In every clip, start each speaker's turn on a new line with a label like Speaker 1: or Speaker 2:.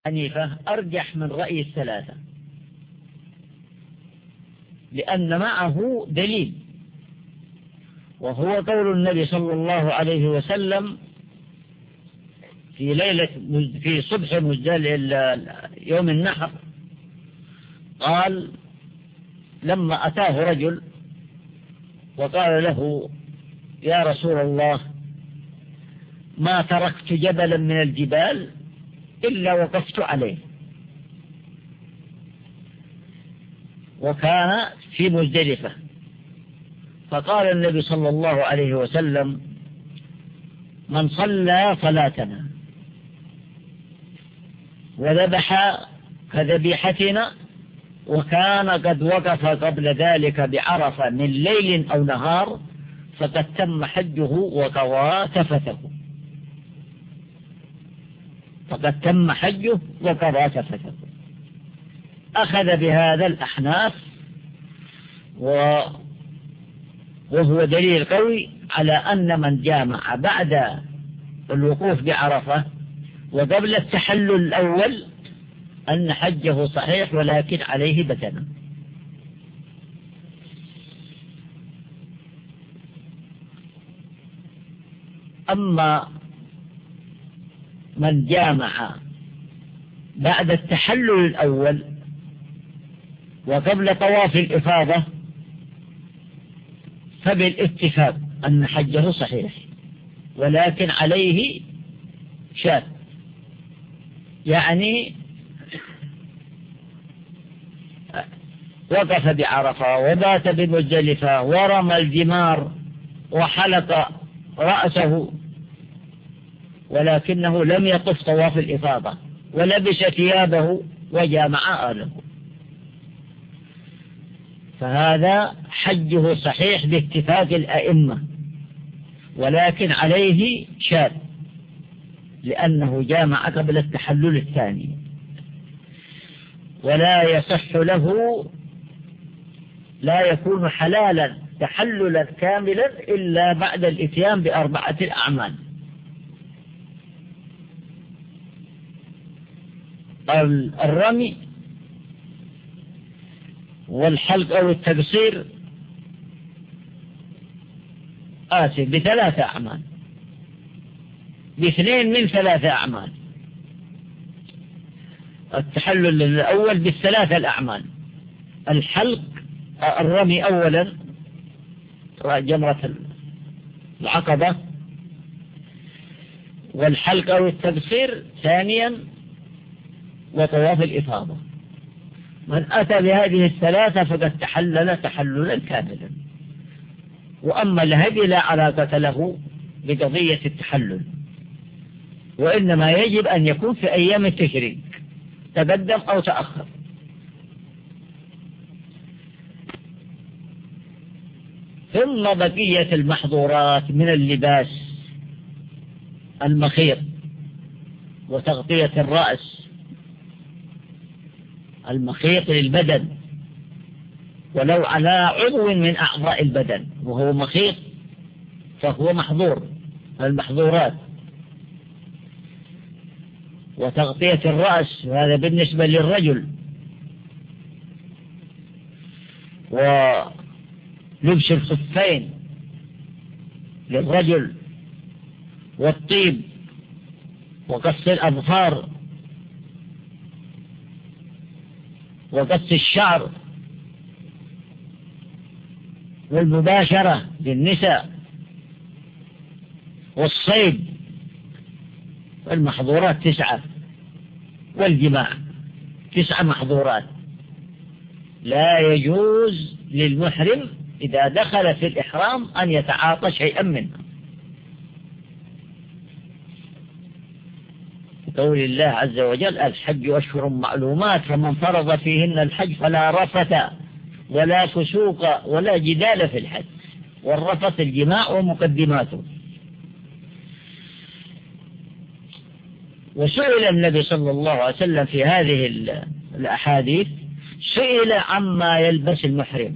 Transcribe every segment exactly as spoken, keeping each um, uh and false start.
Speaker 1: حنيفة أرجح من رأي الثلاثة، لأن معه دليل، وهو قول النبي صلى الله عليه وسلم في ليلة في صبح مزدل يوم النحر، قال لما أتاه رجل وقال له يا رسول الله ما تركت جبلا من الجبال إلا وقفت عليه، وكان في مزدلفة، فقال النبي صلى الله عليه وسلم من صلى صلاتنا وذبح كذبيحتنا وكان قد وقف قبل ذلك بعرفة من ليل أو نهار فقد تم حجه وقضى تفثه، فقد تم حجه وقضى تفثه. أخذ بهذا الأحناف، وهو دليل قوي على أن من جامع بعد الوقوف بعرفة وقبل التحلل الأول أن حجه صحيح ولكن عليه بدنة. أما من جامع بعد التحلل الأول وقبل طواف الإفاضة فبالاتفاق أن حجه صحيح ولكن عليه شاة، يعني وقف بعرفة وبات بمزدلفة ورمى الجمار وحلق رأسه ولكنه لم يطف طواف الإفاضة ولبس ثيابه وجامع آله، فهذا حجه صحيح باتفاق الأئمة ولكن عليه شاذ لأنه جامع قبل التحلل الثاني، ولا يصح له، لا يكون حلالا تحللا كاملا إلا بعد الإتيان بأربعة الأعمال: الرمي والحلق أو التقصير آسف بثلاثة أعمال، باثنين من ثلاثة أعمال. التحلل الأول بالثلاثة الأعمال: الحلق، الرمي أولا جمرة العقبة، والحلق أو التقصير ثانيا، وطواف الإفاضة. من أتى بهذه الثلاثة فقد تحلل تحللا كاملا. وأما الهدي لا علاقة له بقضية التحلل، وإنما يجب أن يكون في أيام التشريق تقدم أو تأخر. ثم بقية المحظورات من اللباس: المخيط وتغطية الرأس، المخيط للبدن ولو على عضو من أعضاء البدن وهو مخيط فهو محظور، المحظورات. وتغطية الرأس هذا بالنسبة للرجل، ولبس الخفين للرجل، والطيب، وقص الأظفار، وقص الشعر، والمباشرة للنساء، والصيد. المحظورات تسعة، والجماع تسعة محظورات. لا يجوز للمحرم إذا دخل في الإحرام أن يتعاطى شيئا منها، قول الله عز وجل: الحج أشهر معلومات فمن فرض فيهن الحج فلا رفث ولا فسوق ولا جدال في الحج. والرفث الجماع ومقدماته. وسئل النبي صلى الله عليه وسلم في هذه الأحاديث، سئل عما يلبس المحرم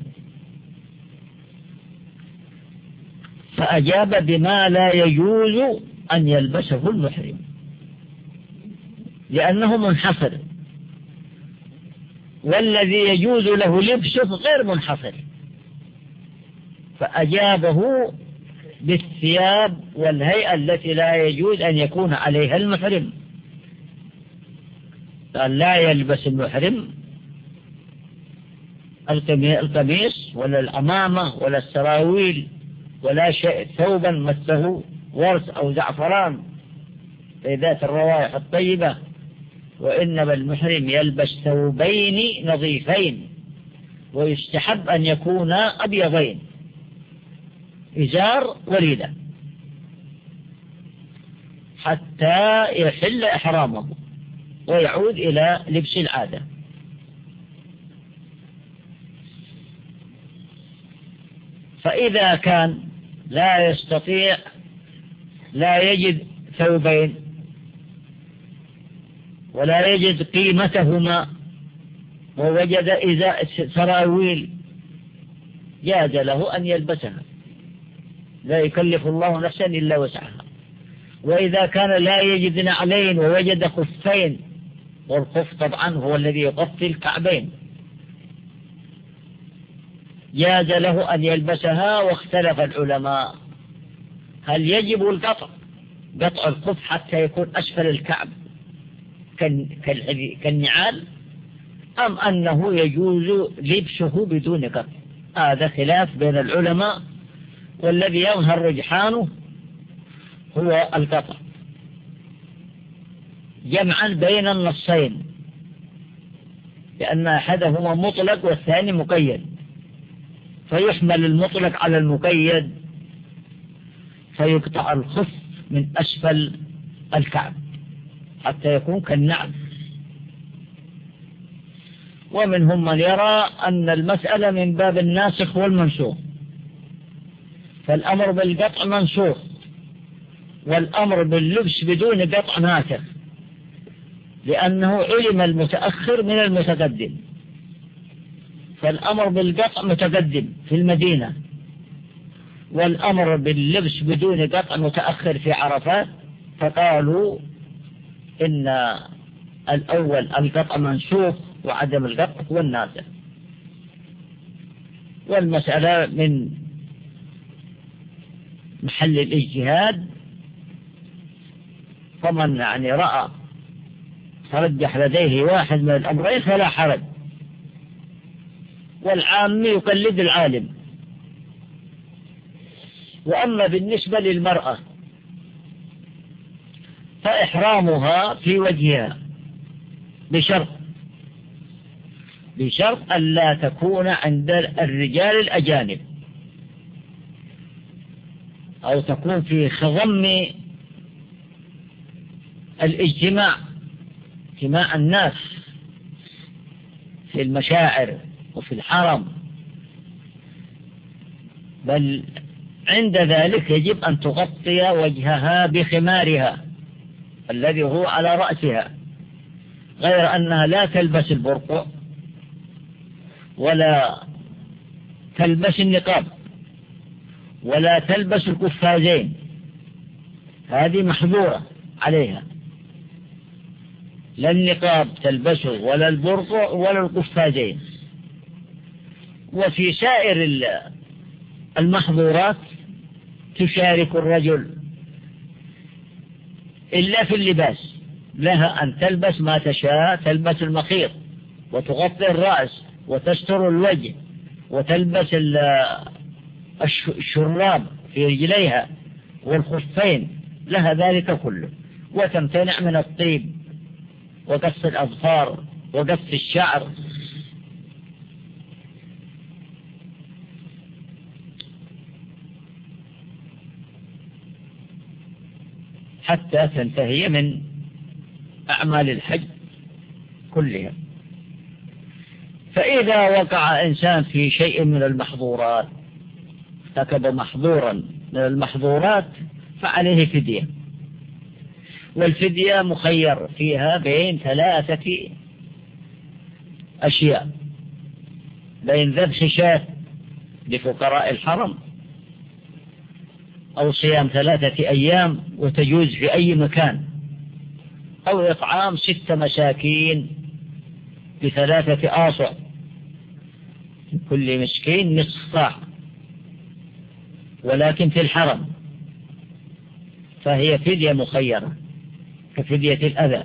Speaker 1: فأجاب بما لا يجوز أن يلبسه المحرم. لأنه منحصر، والذي يجوز له لبسه غير منحصر، فأجابه بالثياب والهيئة التي لا يجوز أن يكون عليها المحرم. قال لا يلبس المحرم القميص ولا العمامة ولا السراويل ولا شيء ثوبا مسه ورس أو زعفران في ذات الروائح الطيبة، وإنما المحرم يلبس ثوبين نظيفين، ويستحب أن يكونا أبيضين، إزار وليدة، حتى يحل إحرامه ويعود إلى لبس العادة. فإذا كان لا يستطيع، لا يجد ثوبين ولا يجد قيمتهما ووجد إذا سراويل، جاز له أن يلبسها، لا يكلف الله نفسا إلا وسعها. وإذا كان لا يجد نعلين ووجد خفين، والخف طبعا هو الذي يغطي الكعبين، جاز له أن يلبسها. واختلف العلماء هل يجب القطع قطع الخف حتى يكون أسفل الكعب كالنعال، أم أنه يجوز لبسه بدون قطع. هذا خلاف بين العلماء، والذي يظهر رجحانه هو القطع، جمعا بين النصين، لأن أحدهما مطلق والثاني مقيد، فيحمل المطلق على المقيد، فيقطع الخف من أسفل الكعب حتى يكون كالنعل. ومنهم من يرى أن المسألة من باب الناسخ والمنسوخ، فالأمر بالقطع منسوخ، والأمر باللبس بدون قطع ناسخ، لأنه علم المتأخر من المتقدم، فالأمر بالقطع متقدم في المدينة، والأمر باللبس بدون قطع متأخر في عرفات، فقالوا إن الأول القطع منسوخ وعدم القطع هو الناسخ. والمسألة من محل الاجتهاد، فمن يعني رأى ترجح لديه واحد من الأمرين فلا حرج، والعام يقلد العالم. وأما بالنسبة للمرأة فإحرامها في وجهها بشرط بشرط ألا تكون عند الرجال الأجانب، أو تكون في خضم الاجتماع، اجتماع الناس في المشاعر وفي الحرم، بل عند ذلك يجب أن تغطي وجهها بخمارها الذي هو على رأسها، غير أنها لا تلبس البرقع ولا تلبس النقاب ولا تلبس القفازين، هذه محظورة عليها، لا النقاب تلبسه ولا البرقع ولا القفازين. وفي سائر المحظورات تشارك الرجل إلا في اللباس، لها أن تلبس ما تشاء، تلبس المخيط وتغطي الرأس وتستر الوجه وتلبس الشراب في رجليها والخفين، لها ذلك كله، وتمتنع من الطيب وقص الأظفار وقص الشعر. حتى تنتهي من أعمال الحج كلها. فإذا وقع إنسان في شيء من المحظورات، ارتكب محظورا من المحظورات، فعليه فدية، والفدية مخير فيها بين ثلاثة أشياء: بين ذبح شاة لفقراء الحرم، أو صيام ثلاثة أيام وتجوز في أي مكان، أو إطعام ست مساكين بثلاثة آصع، كل مسكين نصف صاع، ولكن في الحرم، فهي فدية مخيرة كفدية الأذى.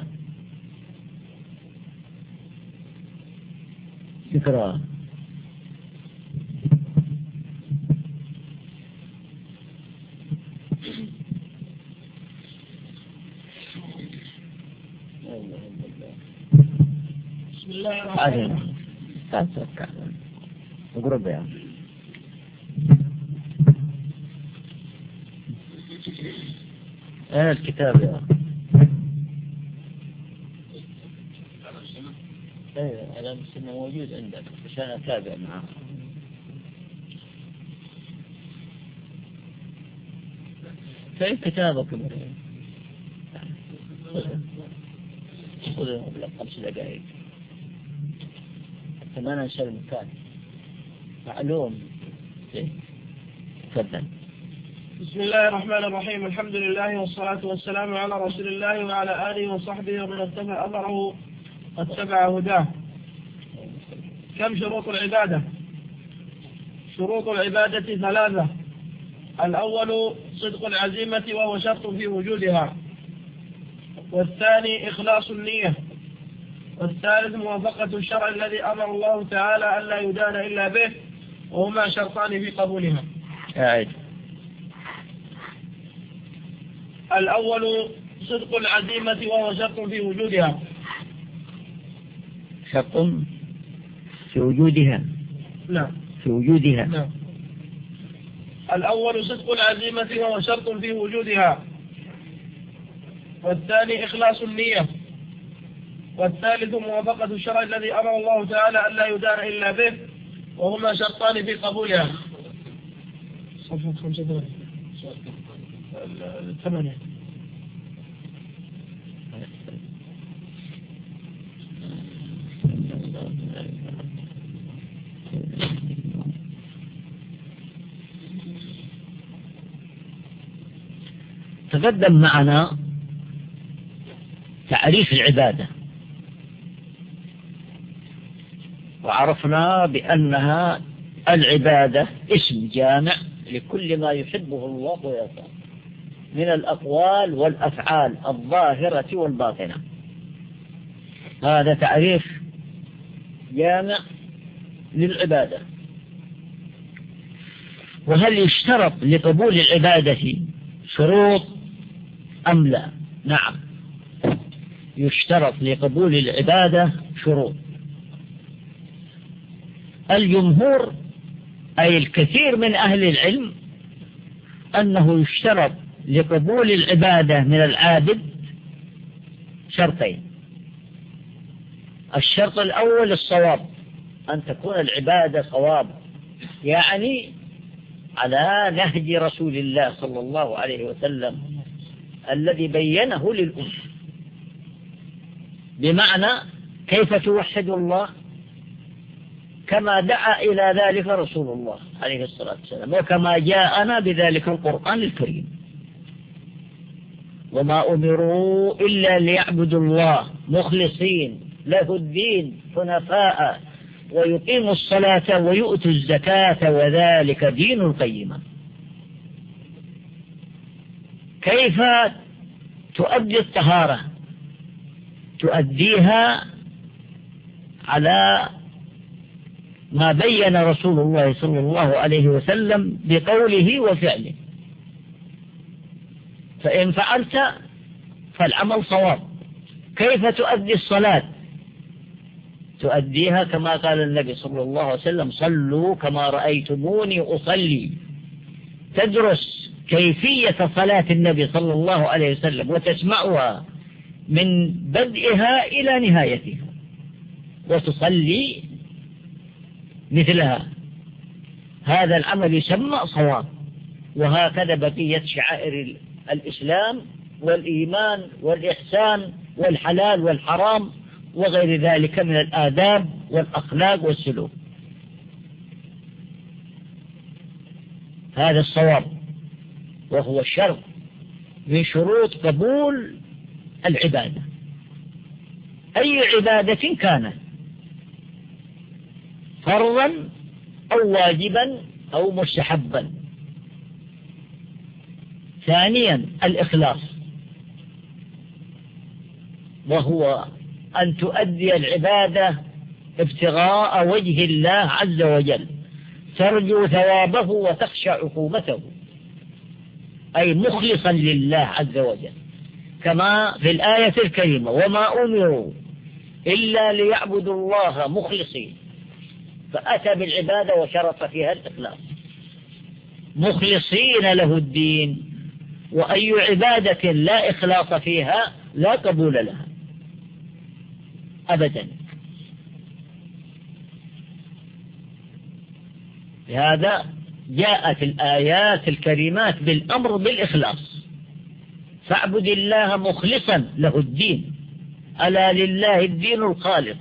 Speaker 1: شكرا.
Speaker 2: بسم الله الرحمن الرحيم.
Speaker 1: اقرب يا ايه الكتاب يا ايه على السنة موجود عندك عشان اتابع معه. كيف كتابك مريم؟ خذ قبل خمس دقائق حتى ما ننسى المكان. معلوم. تفضل.
Speaker 2: بسم الله الرحمن الرحيم. الحمد لله والصلاة والسلام على رسول الله وعلى آله وصحبه ومن اتبع أثره واتبع هداه. كم شروط العبادة؟ شروط العبادة ثلاثة. الأول صدق العزيمة وهو شرط في وجودها، والثاني إخلاص النية، والثالث موافقة الشرع الذي أمر الله تعالى أن لا يدان إلا به، وهما شرطان في قبولها.
Speaker 1: أعيد.
Speaker 2: الأول صدق العزيمة وهو شرط في وجودها.
Speaker 1: شرط في وجودها.
Speaker 2: نعم.
Speaker 1: في وجودها.
Speaker 2: نعم. الأول صدق العزيمة وهو شرط في وجودها، والثاني إخلاص النية، والثالث موافقة الشرع الذي أمر الله تعالى أن لا يدان إلا به، وهما شرطان في قبولها. صفحة خمسة ثمانية.
Speaker 1: تقدم معنا تعريف العبادة، وعرفنا بأنها العبادة اسم جامع لكل ما يحبه الله ويرضاه من الأقوال والأفعال الظاهرة والباطنة. هذا تعريف جامع للعبادة. وهل يشترط لقبول العبادة شروط أم لا؟ نعم، يشترط لقبول العبادة شروط. الجمهور أي الكثير من أهل العلم أنه يشترط لقبول العبادة من العابد شرطين. الشرط الأول الصواب، أن تكون العبادة صواب، يعني على نهج رسول الله صلى الله عليه وسلم الذي بينه للأمة، بمعنى كيف توحد الله كما دعا إلى ذلك رسول الله عليه الصلاة والسلام، وكما جاءنا بذلك القرآن الكريم. وما أمروا إلا ليعبدوا الله مخلصين له الدين حنفاء ويقيموا الصلاة ويؤتوا الزكاة وذلك دين القيمة. كيف تؤدي الطهارة؟ تؤديها على ما بين رسول الله صلى الله عليه وسلم بقوله وفعله. فإن فعلت فالعمل صواب. كيف تؤدي الصلاة؟ تؤديها كما قال النبي صلى الله عليه وسلم: صلوا كما رأيتموني أصلي. تدرس كيفية صلاة النبي صلى الله عليه وسلم وتسمعها من بدءها إلى نهايتها وتصلي مثلها. هذا العمل يسمى صواب. وهكذا بقية شعائر الإسلام والإيمان والإحسان والحلال والحرام وغير ذلك من الآداب والأخلاق والسلوك. هذا الصواب، وهو الشرط من شروط قبول العبادة. أي عبادة كانت، فرضا أو واجبا أو مستحبا. ثانيا الإخلاص، وهو أن تؤدي العبادة ابتغاء وجه الله عز وجل، ترجو ثوابه وتخشى عقوبته، أي مخلصا لله عز وجل، كما في الآية الكريمة: وما أمروا إلا ليعبدوا الله مخلصين، فأتى بالعبادة وشرط فيها الإخلاص، مخلصين له الدين. وأي عبادة لا إخلاص فيها لا قبول لها أبدا. لهذا جاءت الآيات الكريمات بالأمر بالإخلاص: فاعبد الله مخلصا له الدين، ألا لله الدين الخالص.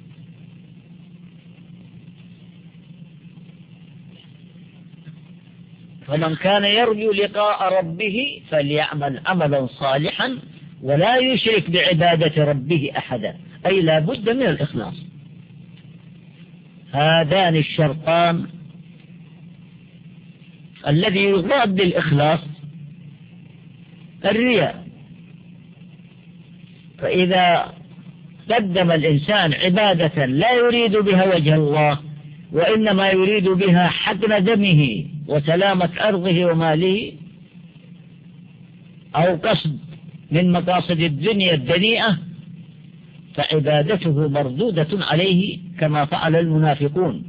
Speaker 1: فمن كان يرجو لقاء ربه فليعمل عملا صالحا ولا يشرك بعبادة ربه أحدا، أي لا بد من الإخلاص. هذان الشرطان الذي يضاد بالإخلاص الرياء. فإذا قدم الإنسان عبادة لا يريد بها وجه الله، وإنما يريد بها حقن دمه وسلامة أرضه وماله، أو قصد من مقاصد الدنيا الدنيئة، فعبادته مردودة عليه كما فعل المنافقون.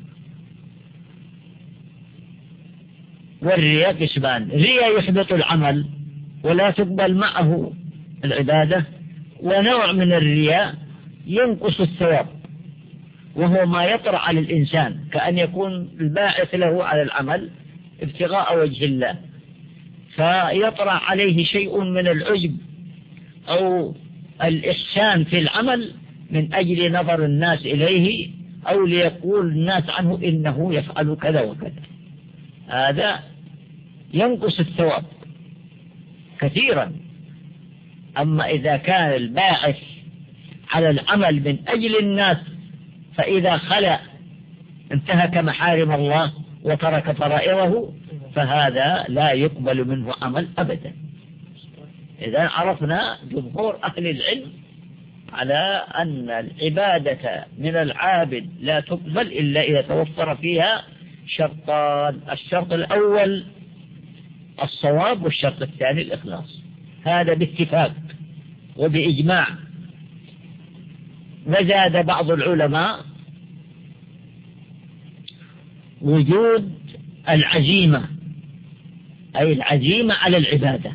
Speaker 1: والرياء قسمان: رياء يحبط العمل ولا تقبل معه العبادة، ونوع من الرياء ينقص الثواب، وهو ما يطرأ على الإنسان، كأن يكون الباعث له على العمل ابتغاء وجه الله، فيطرأ عليه شيء من العجب أو الإحسان في العمل من أجل نظر الناس إليه، أو ليقول الناس عنه إنه يفعل كذا وكذا. هذا ينقص الثواب كثيرا. أما إذا كان الباعث على العمل من أجل الناس، فإذا خلأ انتهك محارم الله وترك فرائضه، فهذا لا يقبل منه عمل أبدا. إذا عرفنا جمهور أهل العلم على أن العبادة من العابد لا تقبل إلا إذا توفر فيها شرطان: الشرط الأول الصواب، والشرط الثاني الإخلاص. هذا باتفاق وبإجماع. وزاد بعض العلماء وجود العزيمة، أي العزيمة على العبادة،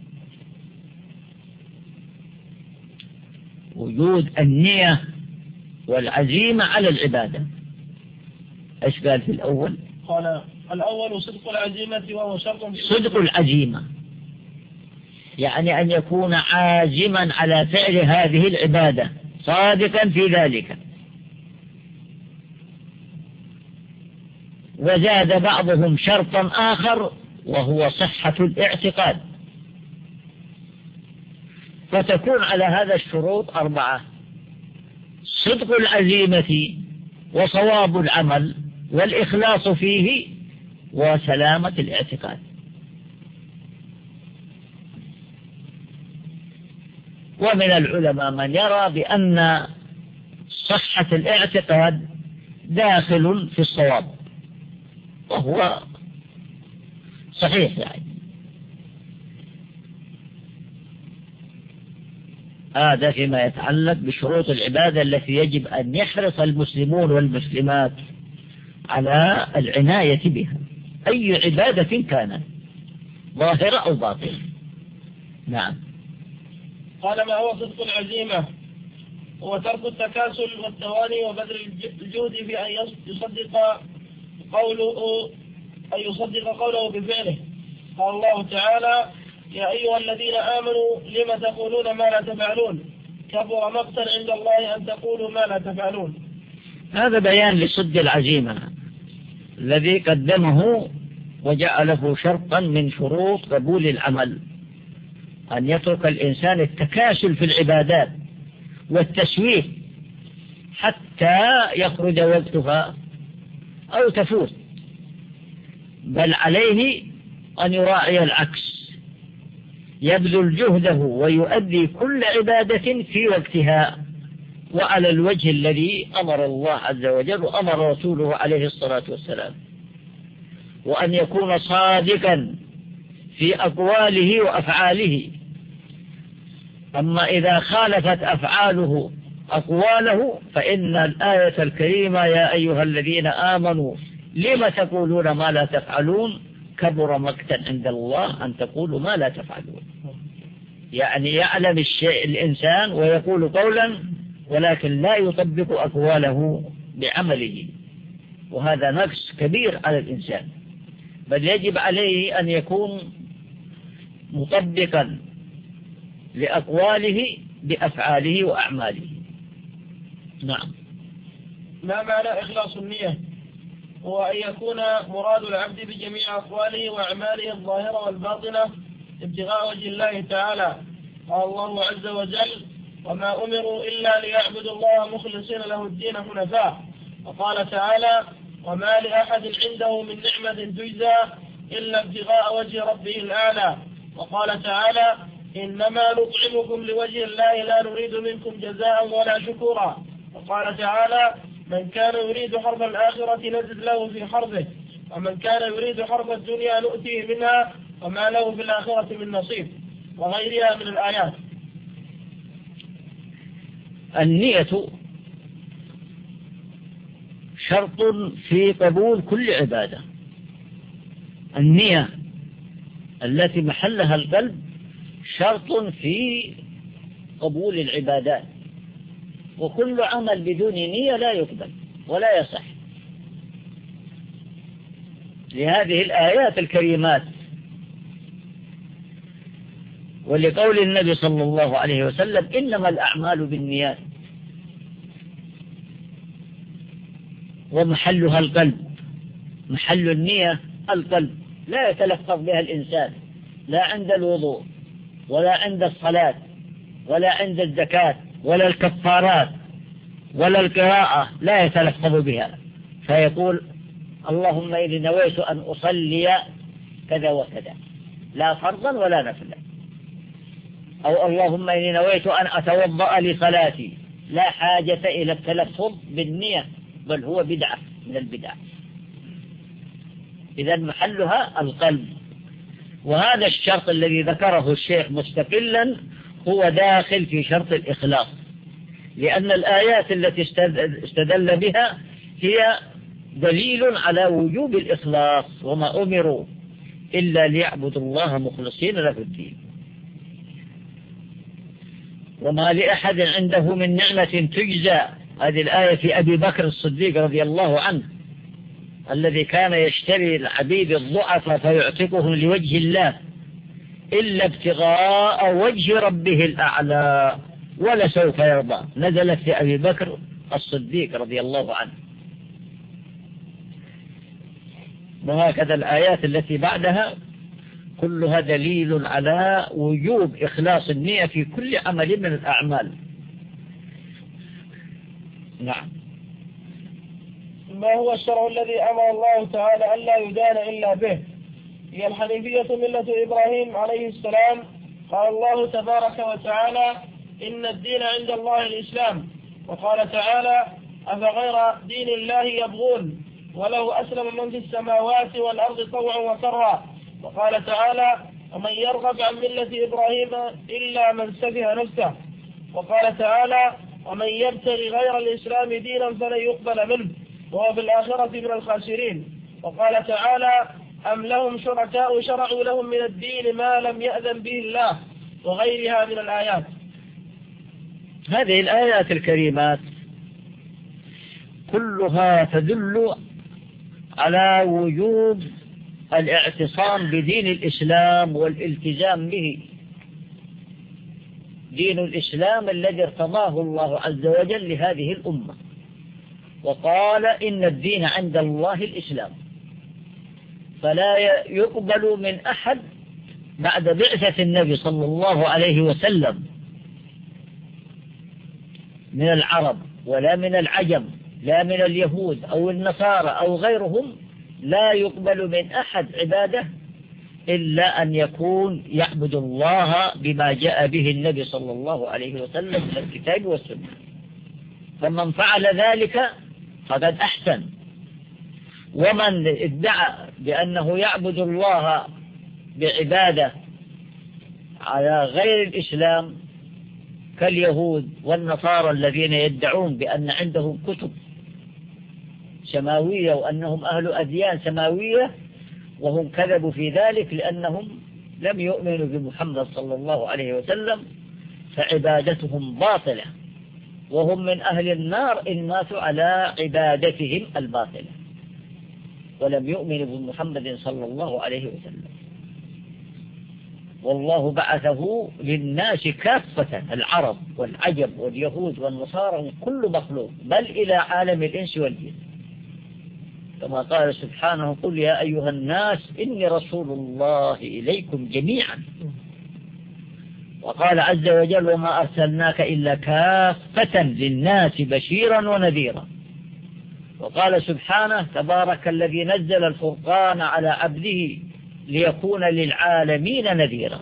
Speaker 1: وجود النية والعزيمة على العبادة. إيش قال في الأول؟
Speaker 2: قال الأول صدق العزيمة، وهو شرط.
Speaker 1: صدق العزيمة يعني أن يكون عازما على فعل هذه العبادة، صادقا في ذلك. وزاد بعضهم شرطا آخر وهو صحة الاعتقاد، فتكون على هذا الشروط أربعة: صدق العزيمة، وصواب العمل، والإخلاص فيه، وسلامة الاعتقاد. ومن العلماء من يرى بأن صحة الاعتقاد داخل في الصواب، وهو صحيح يعني. هذا فيما يتعلق بشروط العبادة التي يجب أن يحرص المسلمون والمسلمات على العناية بها، أي عبادة كانت، ظاهرة أو باطنة. نعم.
Speaker 2: قال: ما هو صدق العزيمة؟ هو ترك التكاسل والتواني وبذل الجهد في أن يصدق قوله أن يصدق قوله بفعله. قال الله تعالى: يا أيها الذين آمنوا لم تقولون ما لا تفعلون، كبر مقتا عند الله أن تقولوا ما لا تفعلون.
Speaker 1: هذا بيان لصدق العزيمة الذي قدمه وجعله شرطا من شروط قبول العمل، أن يترك الإنسان التكاسل في العبادات والتسويف حتى يخرج وقتها أو تفوت، بل عليه أن يراعي العكس، يبذل جهده ويؤدي كل عبادة في وقتها وعلى الوجه الذي أمر الله عز وجل وأمر رسوله عليه الصلاة والسلام، وأن يكون صادقا في أقواله وأفعاله. أما إذا خالفت أفعاله أقواله فإن الآية الكريمة يا أيها الذين آمنوا لم تقولون ما لا تفعلون كبر مقتا عند الله أن تقولوا ما لا تفعلون. يعني يعلم الشيء الإنسان ويقول قولا ولكن لا يطبق أقواله بعمله، وهذا نقص كبير على الإنسان، بل يجب عليه أن يكون مطبقا لأقواله بأفعاله وأعماله. نعم.
Speaker 2: ما معنى إخلاص النية؟ هو أن يكون مراد العبد بجميع أقواله وأعماله الظاهرة والباطنة ابتغاء وجه الله تعالى. قال الله عز وجل وما أمروا إلا ليعبدوا الله مخلصين له الدين حنفاء. وقال تعالى وما لأحد عنده من نعمة تجزى إلا ابتغاء وجه ربه الأعلى. وقال تعالى إنما نطعمكم لوجه الله لا نريد منكم جزاء ولا شكورا. وقال تعالى من كان يريد حرب الآخرة نزد له في حربه ومن كان يريد حرب الدنيا نؤتيه منها وما له في الآخرة من نصيب، وغيرها من الآيات.
Speaker 1: النية شرط في قبول كل عبادة. النية التي محلها القلب شرط في قبول العبادات، وكل عمل بدون نية لا يقبل ولا يصح. لهذه الآيات الكريمات ولقول النبي صلى الله عليه وسلم إنما الأعمال بالنيات، ومحلها القلب. محل النية القلب، لا يتلفظ بها الإنسان لا عند الوضوء ولا عند الصلاة ولا عند الزكاة ولا الكفارات ولا القراءة، لا يتلفظ بها، فيقول اللهم إني نويت أن أصلي كذا وكذا، لا فرضا ولا نفلا. أو اللهم إني نويت أن أتوضأ لصلاتي، لا حاجة إلى التلفظ بالنية، بل هو بدعة من البدع. إذا محلها القلب. وهذا الشرط الذي ذكره الشيخ مستقلا هو داخل في شرط الإخلاص، لأن الآيات التي استدل بها هي دليل على وجوب الإخلاص، وما أمروا إلا ليعبدوا الله مخلصين له الدين. وما لأحد عنده من نعمة تجزى، هذه الآية في أبي بكر الصديق رضي الله عنه الذي كان يشتري العبيد الضعفاء فيعتقهم لوجه الله إلا ابتغاء وجه ربه الأعلى ولسوف يرضى، نزلت في أبي بكر الصديق رضي الله عنه. وهكذا الآيات التي بعدها كلها دليل على وجوب إخلاص النية في كل عمل من الأعمال. نعم.
Speaker 2: ما هو الشرع الذي أمر الله تعالى ألا يدان إلا به؟ هي الحنيفية ملة إبراهيم عليه السلام. قال الله تبارك وتعالى إن الدين عند الله الإسلام. وقال تعالى أفغير دين الله يبغون وله أسلم من في السماوات والأرض طوعا وكرها. وقال تعالى ومن يرغب عن ملة إبراهيم إلا من سفه نفسه. وقال تعالى ومن يبتغي غير الإسلام دينا فلن يقبل منه وهو في الآخرة من الخاسرين. وقال تعالى أم لهم شركاء شرعوا لهم من الدين ما لم يأذن به الله، وغيرها من الآيات.
Speaker 1: هذه الآيات الكريمات كلها تدل على وجوب الاعتصام بدين الإسلام والالتزام به، دين الإسلام الذي ارتضاه الله عز وجل لهذه الأمة، وقال إن الدين عند الله الإسلام، فلا يقبل من أحد بعد بعثة النبي صلى الله عليه وسلم من العرب ولا من العجم، لا من اليهود أو النصارى أو غيرهم، لا يقبل من أحد عبادة إلا أن يكون يعبد الله بما جاء به النبي صلى الله عليه وسلم من الكتاب والسنة. فمن فعل ذلك فقد أحسن. ومن ادعى بأنه يعبد الله بعبادة على غير الإسلام كاليهود والنصارى الذين يدعون بأن عندهم كتب سماوية وأنهم أهل أديان سماوية، وهم كذبوا في ذلك لأنهم لم يؤمنوا بمحمد صلى الله عليه وسلم، فعبادتهم باطلة، وهم من أهل النار إن ماتوا على عبادتهم الباطلة ولم يؤمنوا بمحمد صلى الله عليه وسلم. والله بعثه للناس كافة، العرب والعجم واليهود والنصارى، كل مخلوق، بل إلى عالم الإنس والجن، كما قال سبحانه: قل يا أيها الناس إني رسول الله إليكم جميعا. وقال عز وجل: وما أرسلناك إلا كافة للناس بشيرا ونذيرا. وقال سبحانه: تبارك الذي نزل الفرقان على عبده ليكون للعالمين نذيرا.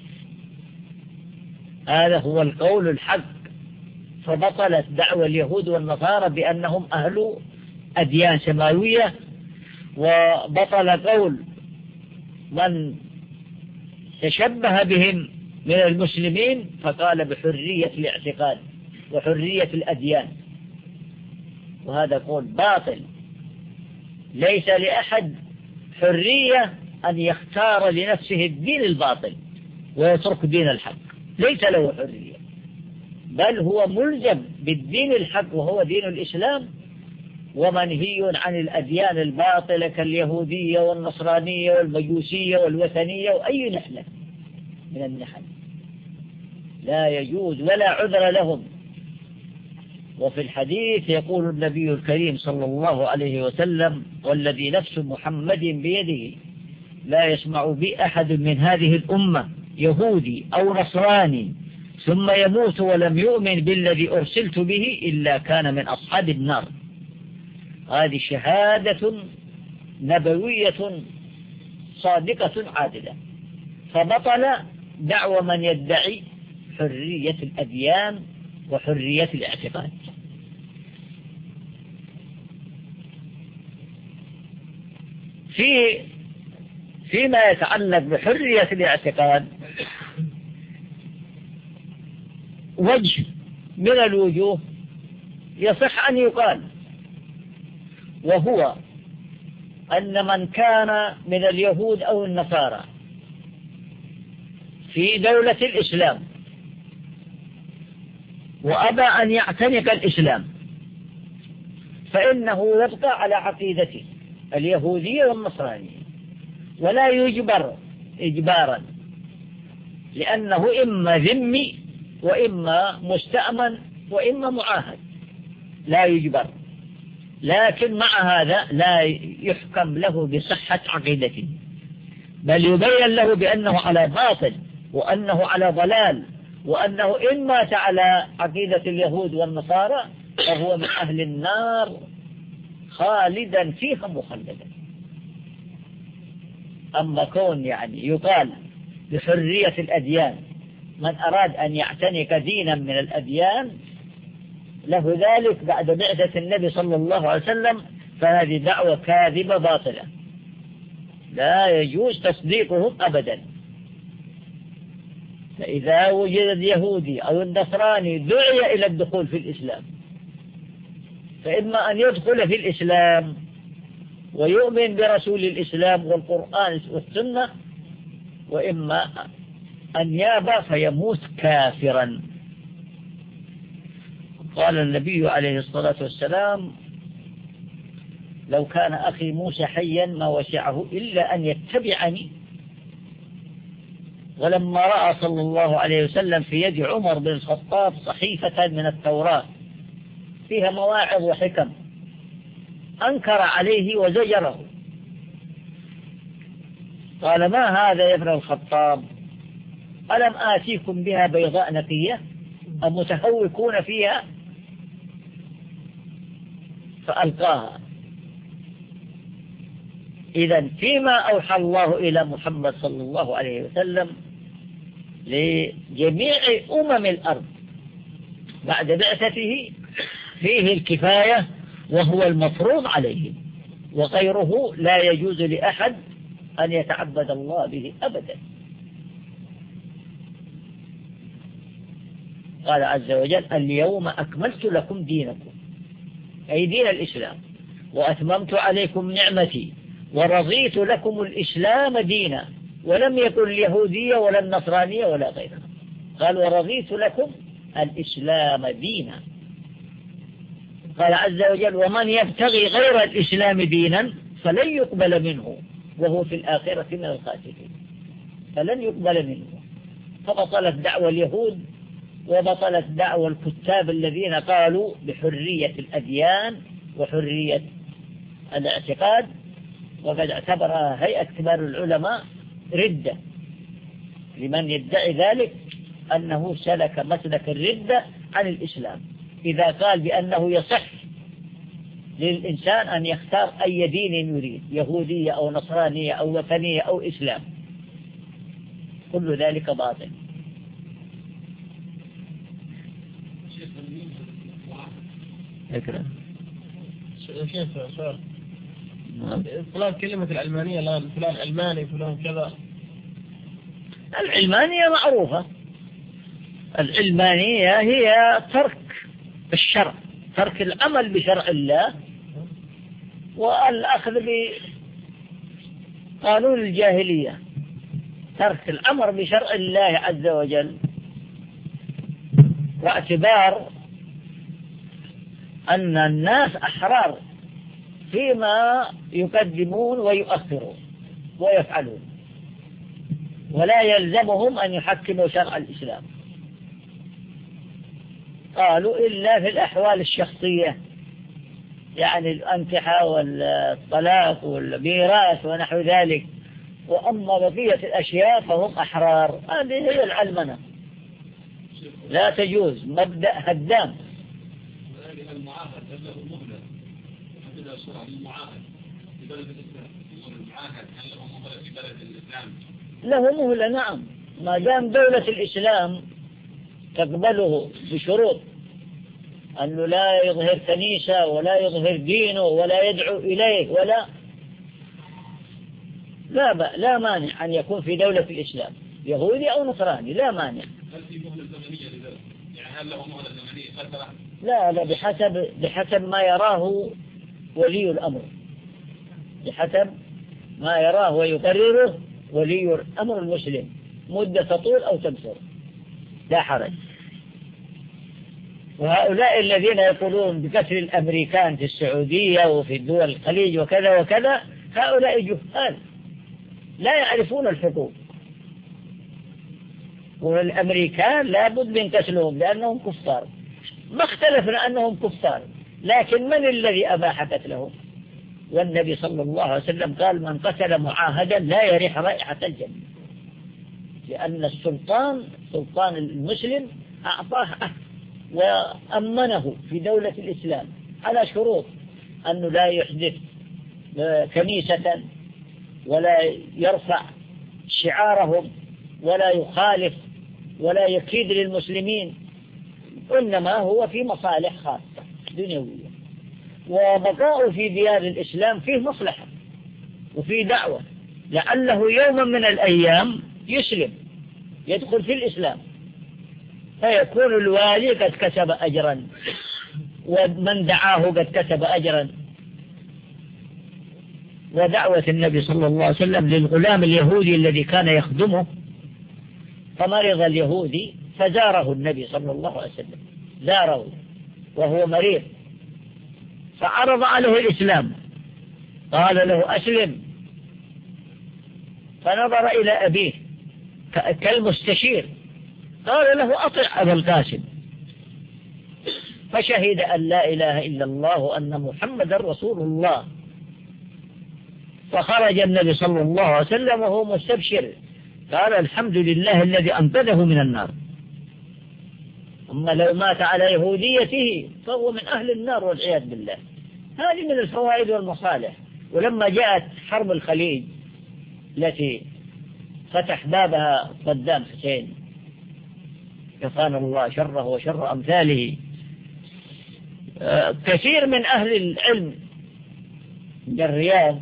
Speaker 1: هذا هو القول الحق. فبطلت دعوى اليهود والنصارى بأنهم أهل أديان سماوية، وبطل قول من تشبه بهم من المسلمين فقال بحرية الاعتقاد وحرية الأديان، وهذا قول باطل. ليس لأحد حرية أن يختار لنفسه الدين الباطل ويترك دين الحق، ليس له حرية، بل هو ملزم بالدين الحق وهو دين الإسلام، ومنهي عن الأديان الباطلة كاليهودية والنصرانية والمجوسية والوثنية وأي نحلة من النحل، لا يجوز ولا عذر لهم. وفي الحديث يقول النبي الكريم صلى الله عليه وسلم: والذي نفس محمد بيده لا يسمع بي أحد من هذه الأمة يهودي أو نصراني ثم يموت ولم يؤمن بالذي أرسلت به إلا كان من أصحاب النار. هذه شهادة نبوية صادقة عادلة. فبطل دعوى من يدعي حرية الأديان وحرية الاعتقاد. في فيما يتعلق بحرية الاعتقاد وجه من الوجوه يصح أن يقال، وهو أن من كان من اليهود أو النصارى في دولة الإسلام وأبى أن يعتنق الإسلام فإنه يبقى على عقيدته اليهودية والنصرانية، ولا يجبر إجبارا، لأنه إما ذمي وإما مستأمن وإما معاهد، لا يجبر. لكن مع هذا لا يحكم له بصحة عقيدته، بل يبين له بأنه على باطل وأنه على ضلال، وأنه إن مات على عقيدة اليهود والنصارى فهو من أهل النار خالدا فيها مخلدا. أما كون يعني يقال بحرية الأديان، من أراد أن يعتنق دينا من الأديان له ذلك بعد بعثة النبي صلى الله عليه وسلم، فهذه دعوة كاذبة باطلة لا يجوز تصديقهم أبدا. فإذا وجد اليهودي أو النصراني دعي إلى الدخول في الإسلام، فإما أن يدخل في الإسلام ويؤمن برسول الإسلام والقرآن والسنة، وإما أن يابى فيموت كافرا. قال النبي عليه الصلاة والسلام: لو كان أخي موسى حيا ما وسعه إلا أن يتبعني. ولما رأى صلى الله عليه وسلم في يد عمر بن الخطاب صحيفة من التوراة فيها مواعظ وحكم أنكر عليه وزجره، قال: ما هذا يا ابن الخطاب؟ ألم آتيكم بها بيضاء نقية أم متهوكون فيها؟ فألقاها. إذن فيما أوحى الله إلى محمد صلى الله عليه وسلم لجميع أمم الأرض بعد بعثته فيه الكفاية وهو المفروض عليه، وغيره لا يجوز لأحد أن يتعبد الله به أبدا. قال عز وجل: اليوم أكملت لكم دينكم، أي دين الإسلام، وأتممت عليكم نعمتي ورضيت لكم الإسلام دينا، ولم يكن اليهودية ولا النصرانية ولا غيرها. قال: ورضيت لكم الإسلام دينا. قال عز وجل: ومن يبتغي غير الإسلام دينا فلن يقبل منه وهو في الآخرة من الخاسرين. فلن يقبل منه. فبطلت دعوة اليهود وبطلت دعوة الكتاب الذين قالوا بحرية الأديان وحرية الاعتقاد، وقد اعتبرها هيئة كبار العلماء ردة لمن يدعي ذلك، أنه سلك مسلك الردة عن الإسلام إذا قال بأنه يصح للإنسان أن يختار أي دين يريد، يهودية أو نصرانية أو وثنية أو إسلام. كل ذلك باطل.
Speaker 2: شكرا. شيخ سؤال، فلان كلمة العلمانية الآن، فلان علماني فلان كذا.
Speaker 1: العلمانية معروفة. العلمانية هي ترك الشرع، ترك العمل بشرع الله والأخذ بقانون الجاهلية، ترك الأمر بشرع الله عز وجل، واعتبار أن الناس أحرار فيما يقدمون ويؤخرون ويفعلون، ولا يلزمهم أن يحكموا شرع الإسلام. قالوا إلا في الأحوال الشخصية، يعني الأنكحة والطلاق والميراث ونحو ذلك، وأما بقية الأشياء فهم أحرار. هذه هي العلمنة، لا تجوز، مبدأ هدام.
Speaker 3: المعاهد له مهلة حتى شرع المعاهد في بلد الإسلام، المعاهد له مهلة في بلد الإسلام،
Speaker 1: له مهلة نعم، ما دام دولة الإسلام تقبله بشروط أنه لا يظهر كنيسة ولا يظهر دينه ولا يدعو إليه ولا لا بأ لا مانع أن يكون في دولة الإسلام يهودي أو نصراني، لا مانع.
Speaker 3: هل في مهلة زمنية لذلك؟ يعني هل له مهلة زمنية فترة؟
Speaker 1: لا لا، بحسب بحسب ما يراه ولي الأمر، بحسب ما يراه ويقرره ولي الأمر المسلم، مدة تطول أو تقصر لا حرج. وهؤلاء الذين يقولون بكسر الأمريكان في السعودية وفي الدول الخليج وكذا وكذا، هؤلاء جهال لا يعرفون الحقوق، والأمريكان لا بد من كسرهم لأنهم كفار. ما اختلفنا أنهم كفار، لكن من الذي أباح قتلهم؟ والنبي صلى الله عليه وسلم قال: من قتل معاهدا لا يريح رائحة الجنة، لأن السلطان سلطان المسلم أعطاه وأمنه في دولة الإسلام على شروط أنه لا يحدث كنيسة ولا يرفع شعارهم ولا يخالف ولا يكيد للمسلمين، إنما هو في مصالح خاصة دنيوية. وبقاء في ديار الإسلام فيه مصلحة وفيه دعوة، لعله يوما من الأيام يسلم يدخل في الإسلام فيكون الوالي قد كسب أجرا ومن دعاه قد كسب أجرا. ودعوة النبي صلى الله عليه وسلم للغلام اليهودي الذي كان يخدمه، فمرض اليهودي فزاره النبي صلى الله عليه وسلم، زاره وهو مريض، فعرض عليه الإسلام، قال له: أسلم. فنظر إلى أبيه كالمستشير، قال له: أطع أبا القاسم. فشهد أن لا إله إلا الله وأن محمد رسول الله. فخرج النبي صلى الله عليه وسلم وهو مستبشر، قال: الحمد لله الذي أنقذه من النار. أما لو مات على يهوديته فهو من أهل النار والعياذ بالله. هذه من الفوائد والمصالح. ولما جاءت حرب الخليج التي فتح بابها صدام حسين كفانا الله شره وشر أمثاله، كثير من أهل العلم من الرياض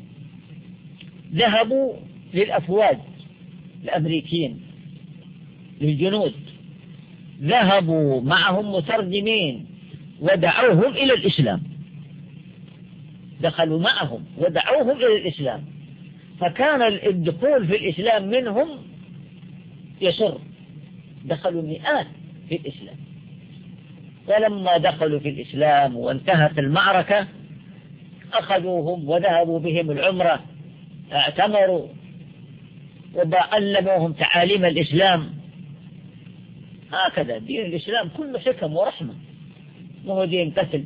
Speaker 1: ذهبوا للأفواج الأمريكيين للجنود، ذهبوا معهم مترجمين ودعوهم إلى الإسلام، دخلوا معهم ودعوهم إلى الإسلام، فكان الدخول في الإسلام منهم يسر، دخلوا مئات في الإسلام. فلما دخلوا في الإسلام وانتهت المعركة أخذوهم وذهبوا بهم العمرة، اعتمروا وعلموهم تعاليم الإسلام. هكذا دين الإسلام كله حكم ورحمة، وهو دين قتل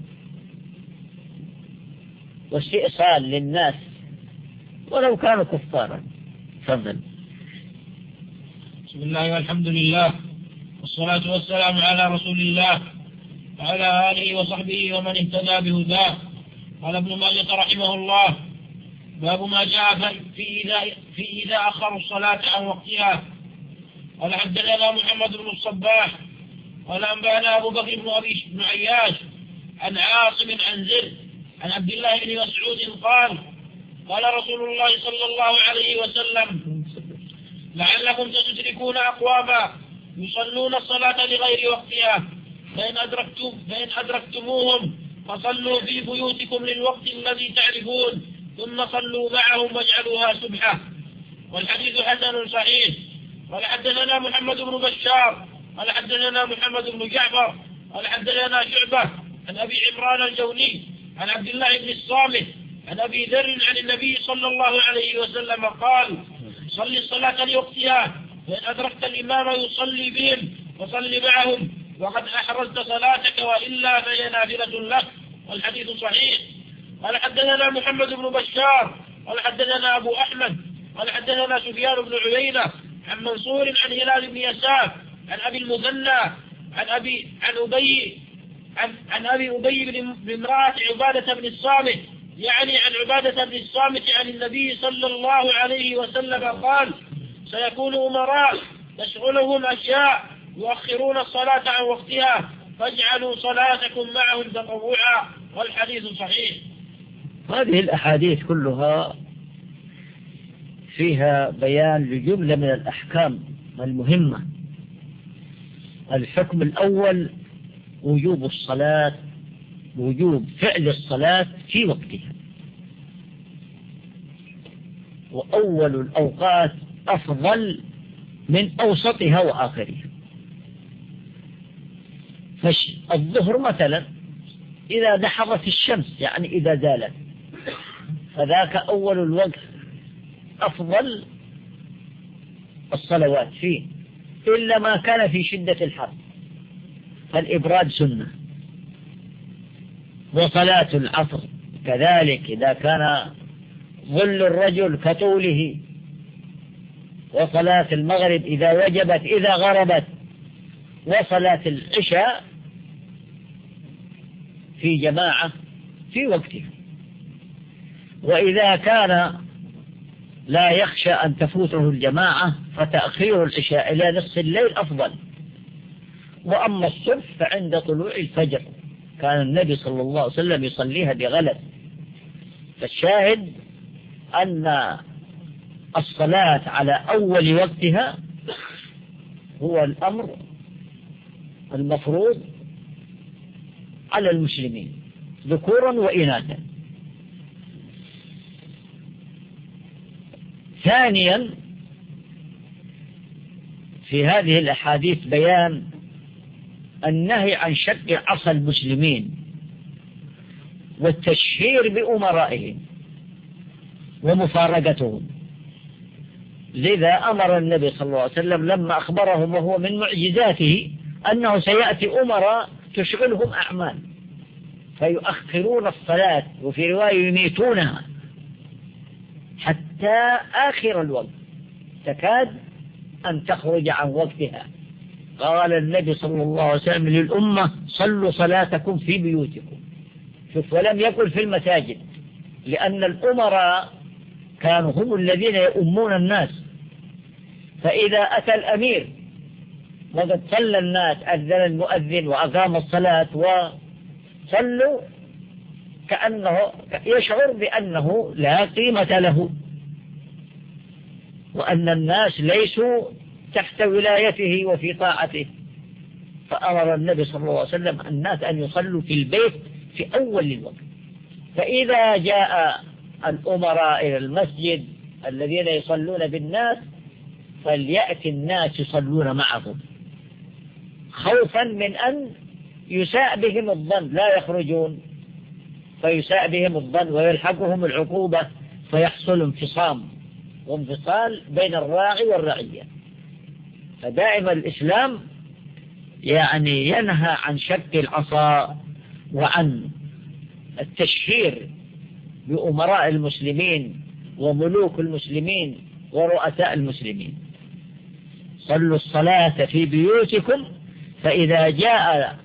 Speaker 1: واستئصال للناس ولو كانوا كفارا. تفضل.
Speaker 2: بسم الله والحمد لله والصلاة والسلام على رسول الله وعلى آله وصحبه ومن اهتدى بهداه. قال ابن ماجه رحمه الله: باب ما جاء في إذا, في إذا أخروا الصلاة عن وقتها. قال حدثنا محمد بن الصباح قال أنبأنا أبو بكر بن أبي بن عياش عن عاصم عن زر عن عبد الله بن مسعود قال: قال رسول الله صلى الله عليه وسلم: لعلكم ستدركون أقواما يصلون الصلاة لغير وقتها، فإن أدركتم فإن أدركتموهم فصلوا في بيوتكم للوقت الذي تعرفون، ثم صلوا معهم واجعلوها سبحة. والحديث حسن صحيح. قال حدثنا محمد بن بشار قال حدثنا محمد بن جعفر قال حدثنا شعبة عن أبي عمران الجوني عن عبد الله بن الصامت عن أبي ذر عن النبي صلى الله عليه وسلم قال: صل الصلاة لوقتها، فإن أدركت الإمام يصلي بهم فصل معهم، وقد أحرزت صلاتك، وإلا فهي نافلة لك. والحديث صحيح. قال حدثنا محمد بن بشار قال حدثنا أبو أحمد قال حدثنا سفيان بن عيينة عن منصور عن هلال بن يساف عن أبي المثنى عن أبي عن أبي عن, عن أبي أبي بن امرأة عبادة بن الصامت، يعني عن عبادة بن الصامت عن النبي صلى الله عليه وسلم قال: سيكون أمراء تشغلهم أشياء يؤخرون الصلاة عن وقتها، فاجعلوا صلاتكم معهم تطوعا. والحديث صحيح.
Speaker 1: هذه الأحاديث كلها فيها بيان لجملة من الأحكام المهمة. الحكم الأول وجوب الصلاة، وجوب فعل الصلاة في وقتها، وأول الأوقات أفضل من أوسطها وآخرها. فالظهر مثلا إذا دحضت الشمس، يعني إذا زالت، فذاك أول الوقت أفضل الصلوات فيه، إلا ما كان في شدة الحر فالإبراد سنة. وصلاة العصر كذلك إذا كان ظل الرجل كطوله. وصلاة المغرب إذا وجبت إذا غربت. وصلاة العشاء في جماعة في وقتها. وإذا كان لا يخشى أن تفوته الجماعة فتأخير العشاء إلى نصف الليل أفضل. وأما الصبح فعند طلوع الفجر كان النبي صلى الله عليه وسلم يصليها بغلس. فالشاهد أن الصلاة على أول وقتها هو الأمر المفروض على المسلمين ذكورا وإناثا. ثانيا في هذه الأحاديث بيان النهي عن شق عصا المسلمين والتشهير بأمرائهم ومفارقتهم. لذا أمر النبي صلى الله عليه وسلم لما أخبرهم وهو من معجزاته أنه سيأتي أمراء تشغلهم أعمال فيؤخرون الصلاة، وفي رواية يميتونها حتى آخر الوقت تكاد أن تخرج عن وقتها. قال النبي صلى الله عليه وسلم للأمة: صلوا صلاتكم في بيوتكم، شوف، ولم يقل في المساجد، لأن الأمراء كانوا هم الذين يؤمون الناس، فإذا أتى الأمير وقد صلى الناس، أذن المؤذن وأقام الصلاة وصلوا، كأنه يشعر بأنه لا قيمة له، وأن الناس ليسوا تحت ولايته وفي طاعته، فأمر النبي صلى الله عليه وسلم الناس أن يصلوا في البيت في أول الوقت. فإذا جاء الأمراء إلى المسجد الذين يصلون بالناس فليأتي الناس يصلون معهم، خوفا من أن يساء بهم الظن، لا يخرجون فيساء بهم الظن ويلحقهم العقوبة، فيحصل انفصام وانفصال بين الراعي والرعية. فدائما الإسلام يعني ينهى عن شق العصا وعن التشهير بأمراء المسلمين وملوك المسلمين ورؤساء المسلمين. صلوا الصلاة في بيوتكم، فإذا جاء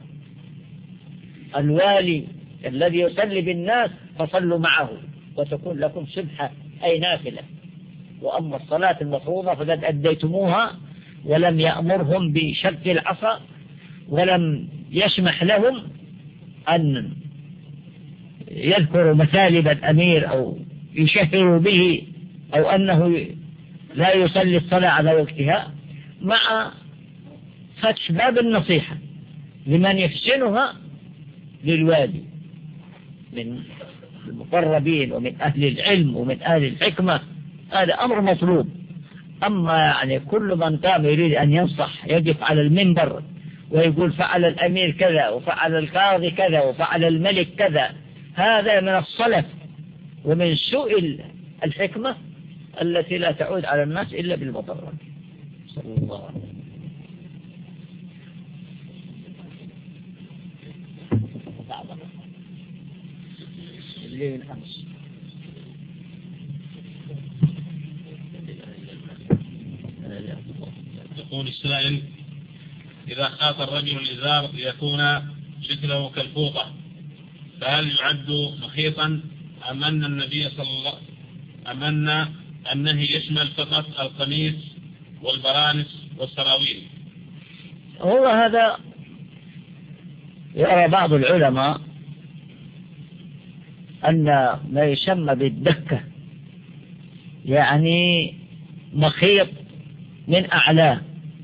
Speaker 1: الوالي الذي يصلي بالناس فصلوا معه وتكون لكم سبحة أي نافلة. وأما الصلاة المفروضة فقد أديتموها، ولم يأمرهم بشق العصا، ولم يسمح لهم أن يذكروا مثالب الأمير أو يشهروا به أو أنه لا يصلي الصلاة على وقتها، مع فتح باب النصيحة لمن يحسنها للوالي من المقربين ومن أهل العلم ومن أهل الحكمة. هذا أمر مطلوب. أما يعني كل من قام يريد أن ينصح يقف على المنبر ويقول فعل الأمير كذا وفعل القاضي كذا وفعل الملك كذا، هذا من الصلف ومن سوء الحكمة التي لا تعود على الناس إلا بالمضرة. صلى الله عليه وسلم. الليل أمس
Speaker 3: يقول السائل: إذا خاط الرجل الإزار ليكون شكله كالفوطة فهل يعد مخيطا أم أن النبي صلى الله أم أن النهي يشمل فقط القميص والبرانس والسراويل؟
Speaker 1: هو هذا يرى بعض العلماء أن ما يسمى بالدكة يعني مخيط من أعلاه،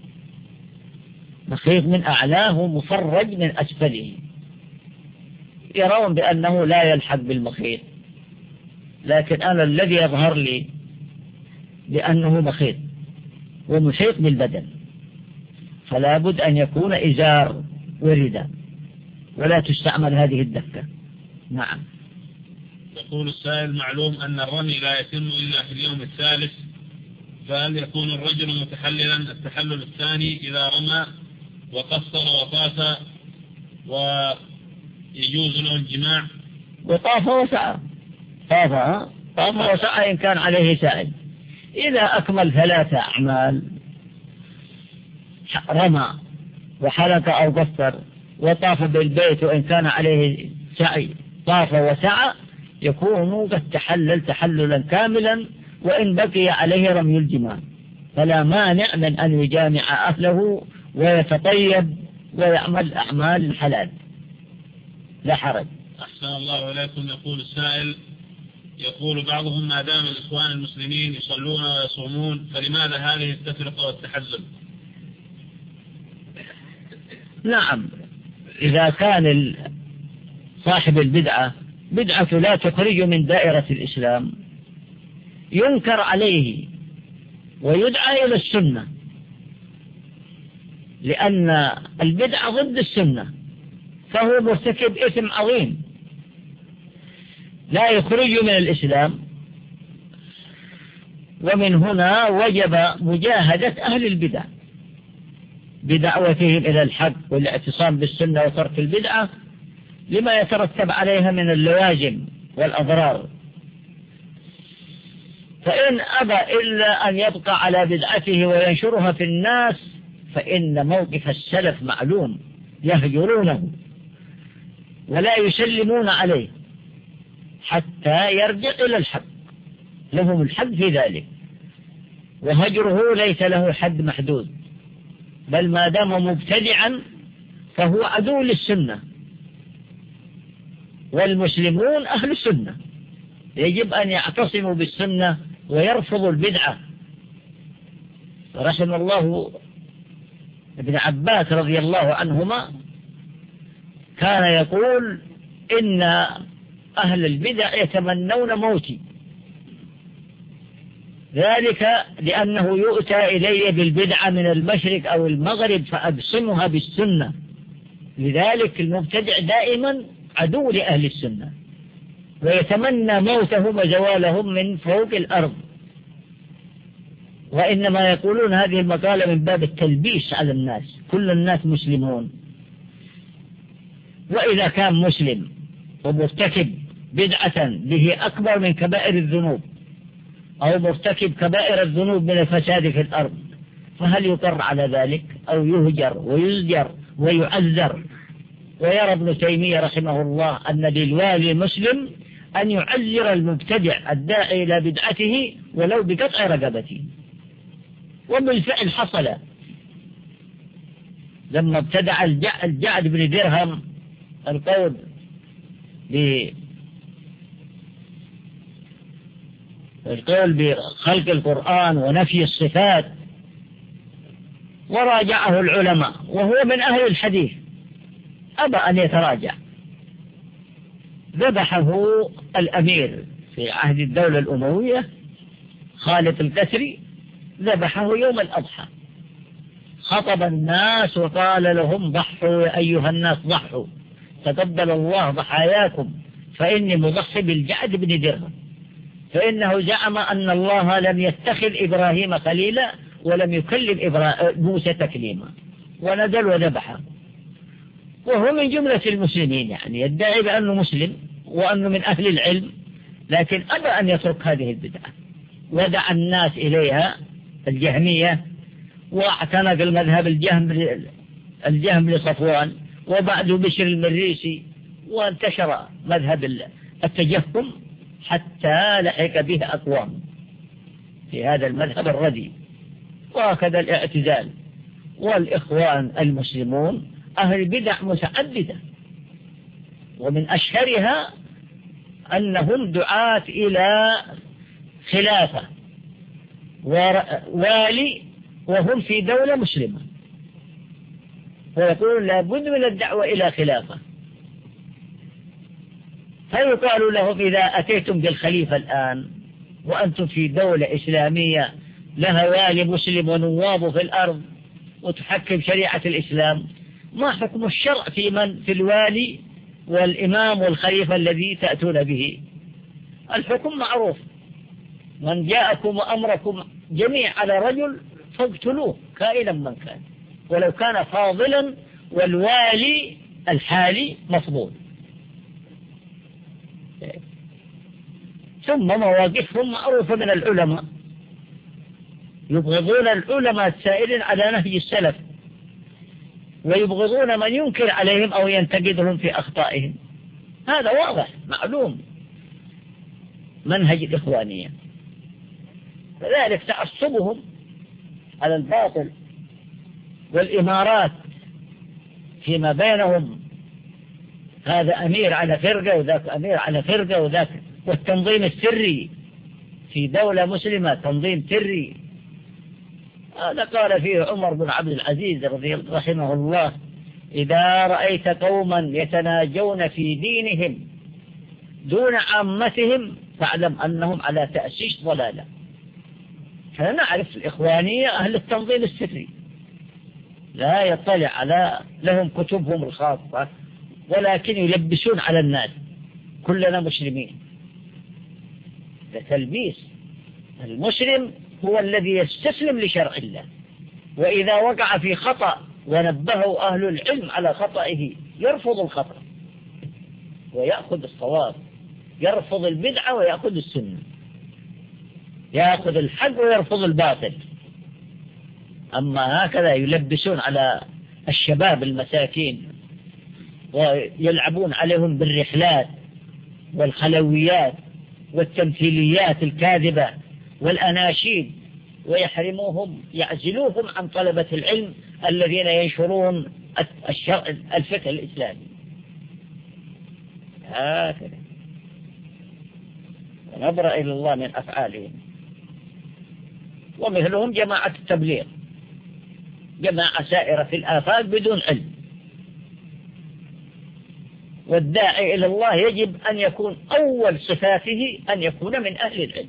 Speaker 1: مخيط من أعلاه مفرج من أسفله، يرون بأنه لا يلحق بالمخيط، لكن أنا الذي يظهر لي بأنه مخيط ومحيط بالبدن، فلا بد أن يكون إزار ورداء ولا تستعمل هذه الدكة. نعم.
Speaker 3: يقول السائل: معلوم أن الرمي لا يتم إلا في اليوم الثالث، فهل يكون الرجل متحللا التحلل الثاني إذا رمى وقصر وطاف ويجوز له الجماع؟
Speaker 1: وطاف وسعى، طاف طاف وسعى إن كان عليه سائل. إذا أكمل ثلاثة أعمال، رمى وحلق أو قصر وطاف بالبيت وإن كان عليه سعي، طاف وسعى، يكون قد تحلل تحللا كاملا، وإن بقي عليه رمي الجماع فلا مانع من أن يجامع أهله ويتطيب ويعمل أعمال الحلال، لا حرج.
Speaker 3: أحسن الله إليكم. يقول السائل: يقول بعضهم ما دام الإخوان المسلمين يصلون ويصومون فلماذا هذه التفرقة والتحزب؟
Speaker 1: نعم، إذا كان صاحب البدعة بدعة لا تخرج من دائرة الإسلام ينكر عليه ويدعى إلى السنة، لأن البدعة ضد السنة، فهو مرتكب إثم عظيم لا يخرج من الإسلام. ومن هنا وجب مجاهدة أهل البدع بدعوتهم إلى الحق والاعتصام بالسنة وترك البدعة لما يترتب عليها من اللوازم والأضرار. فإن أبى إلا أن يبقى على بدعته وينشرها في الناس فإن موقف السلف معلوم، يهجرونه ولا يسلمون عليه حتى يرجع إلى الحق، لهم الحق في ذلك. وهجره ليس له حد محدود، بل ما دام مبتدعا فهو عدو للسنة، والمسلمون أهل السنة يجب أن يعتصموا بالسنة ويرفضوا البدعة. رحم الله ابن عباس رضي الله عنهما كان يقول إن أهل البدع يتمنون موتي، ذلك لأنه يؤتى إلي بالبدعة من المشرق أو المغرب فأبصمها بالسنة. لذلك المبتدع دائما عدو لأهل السنة، ويتمنى موتهم وزوالهم من فوق الأرض. وإنما يقولون هذه المقالة من باب التلبيس على الناس، كل الناس مسلمون. وإذا كان مسلم ومرتكب بدعة به أكبر من كبائر الذنوب أو مرتكب كبائر الذنوب من الفساد في الأرض، فهل يقر على ذلك أو يهجر ويزجر ويعذر؟ ويرى ابن تيمية رحمه الله أن للوالي المسلم أن يعذر المبتدع الداعي إلى بدعته ولو بقطع رقبته. وبالفعل حصل لما ابتدع الجعد بن درهم القول القول بخلق القرآن ونفي الصفات، وراجعه العلماء وهو من أهل الحديث أبى أن يتراجع، ذبحه الأمير في عهد الدولة الأموية خالد القسري، ذبحه يوم الأضحى، خطب الناس وقال لهم ضحوا يا أيها الناس ضحوا، تقبل الله ضحاياكم فإني مضحي بالجعد بن درهم، فإنه زعم أن الله لم يتخذ إبراهيم خليلا ولم يكلم موسى تكليما، ونزل وذبحه. وهو من جملة المسلمين، يعني يدعي بأنه مسلم وأنه من أهل العلم، لكن أبى أن يترك هذه البدعة ودع الناس إليها الجهمية، واعتنق المذهب الجهم الجهم لصفوان وبعد بشر المريسي، وانتشر مذهب التجهم حتى لحق به أقوام في هذا المذهب الرديء. وهكذا الاعتزال. والإخوان المسلمون أهل بدع متعددة، ومن أشهرها أنهم دعاة إلى خلافة والي وهم في دولة مسلمة، ويقولون لابد من الدعوة إلى خلافة. فيقال لهم إذا أتيتم بالخليفة الآن وأنتم في دولة إسلامية لها والي مسلم ونواب في الأرض وتحكم شريعة الإسلام، ما حكم الشرع في من في الوالي والإمام والخليفة الذي تأتون به؟ الحكم معروف، من جاءكم وأمركم جميع على رجل فاقتلوه كائنا من كان، ولو كان فاضلا والوالي الحالي مفضول. ثم مواقفهم معروفة من العلماء، يبغضون العلماء السائرين على نهج السلف، ويبغضون من ينكر عليهم أو ينتقدهم في أخطائهم. هذا واضح معلوم منهج الإخوانية. فذلك تعصبهم على الباطل والإمارات فيما بينهم، هذا أمير على فرقة وذاك أمير على فرقة وذاك، والتنظيم السري في دولة مسلمة تنظيم سري. هذا قال فيه عمر بن عبد العزيز رحمه الله: إذا رأيت قوما يتناجون في دينهم دون عامتهم فاعلم أنهم على تأسيس ضلالة. احنا نعرف الإخوانية أهل التنظيم السري، لا يطلع على لهم كتبهم الخاصة، ولكن يلبسون على الناس كلنا مسلمين. ده تلبيس. المسلم هو الذي يستسلم لشرع الله، وإذا وقع في خطأ ونبهه أهل العلم على خطئه يرفض الخطأ ويأخذ الصواب، يرفض البدعة ويأخذ السنة، يأخذ الحق ويرفض الباطل. أما هكذا يلبسون على الشباب المساكين ويلعبون عليهم بالرحلات والخلويات والتمثيليات الكاذبة والأناشيد، ويحرموهم يعزلوهم عن طلبة العلم الذين ينشرون الفقه الإسلامي. هكذا نبرأ إلى الله من أفعالهم. ومثلهم جماعة التبليغ، جماعة سائرة في الآفاق بدون علم. والداعي إلى الله يجب أن يكون أول صفاته أن يكون من أهل العلم.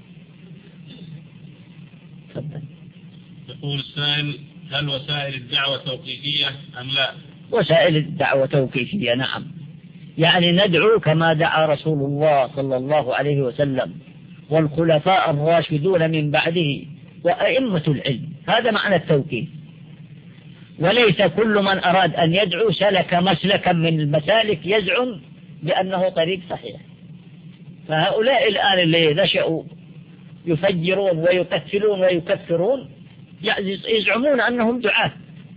Speaker 1: تفضل.
Speaker 3: يقول السائل: هل وسائل الدعوة توقيفية أم لا؟
Speaker 1: وسائل الدعوة توقيفية، نعم. يعني ندعو كما دعا رسول الله صلى الله عليه وسلم والخلفاء الراشدون من بعده وأئمة العلم، هذا معنى التوقيف. وليس كل من أراد أن يدعو سلك مسلكا من المسالك يزعم بأنه طريق صحيح. فهؤلاء الآن اللي نشأوا يفجرون ويقتلون ويكفرون يزعمون أنهم دعاة،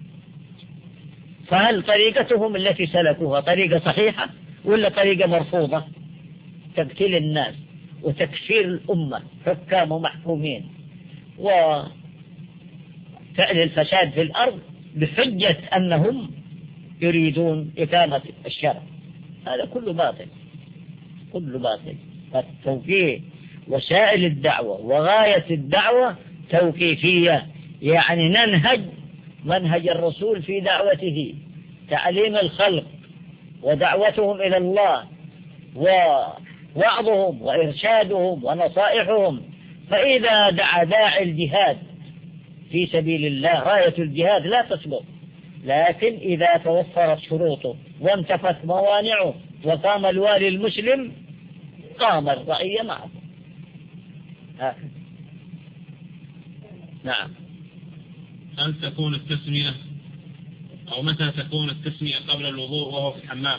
Speaker 1: فهل طريقتهم التي سلكوها طريقة صحيحة ولا طريقة مرفوضة؟ تقتيل الناس وتكفير الأمة، حكام ومحكومين، وفعل الفساد في الأرض بحجة أنهم يريدون إقامة الشرع، هذا كله باطل، كله باطل. فالتوقيف وسائل الدعوة وغاية الدعوة توقيفية، يعني ننهج منهج الرسول في دعوته، تعليم الخلق ودعوتهم إلى الله ووعظهم وإرشادهم ونصائحهم. فإذا دعا داعي الجهاد في سبيل الله راية الجهاد لا تسبق، لكن إذا توفرت شروطه وانتفت موانعه وقام الوالي المسلم قام الرعية معه. هكذا. نعم.
Speaker 3: هل تكون التسمية أو متى تكون التسمية قبل الوضوء وهو في الحمام؟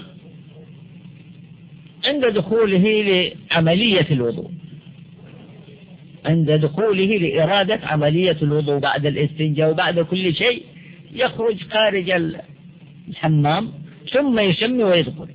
Speaker 1: عند دخوله لعملية الوضوء، عند دخوله لإرادة عملية الوضوء بعد الاستنجاء وبعد كل شيء يخرج خارج الحمام ثم يسمي ويدخل.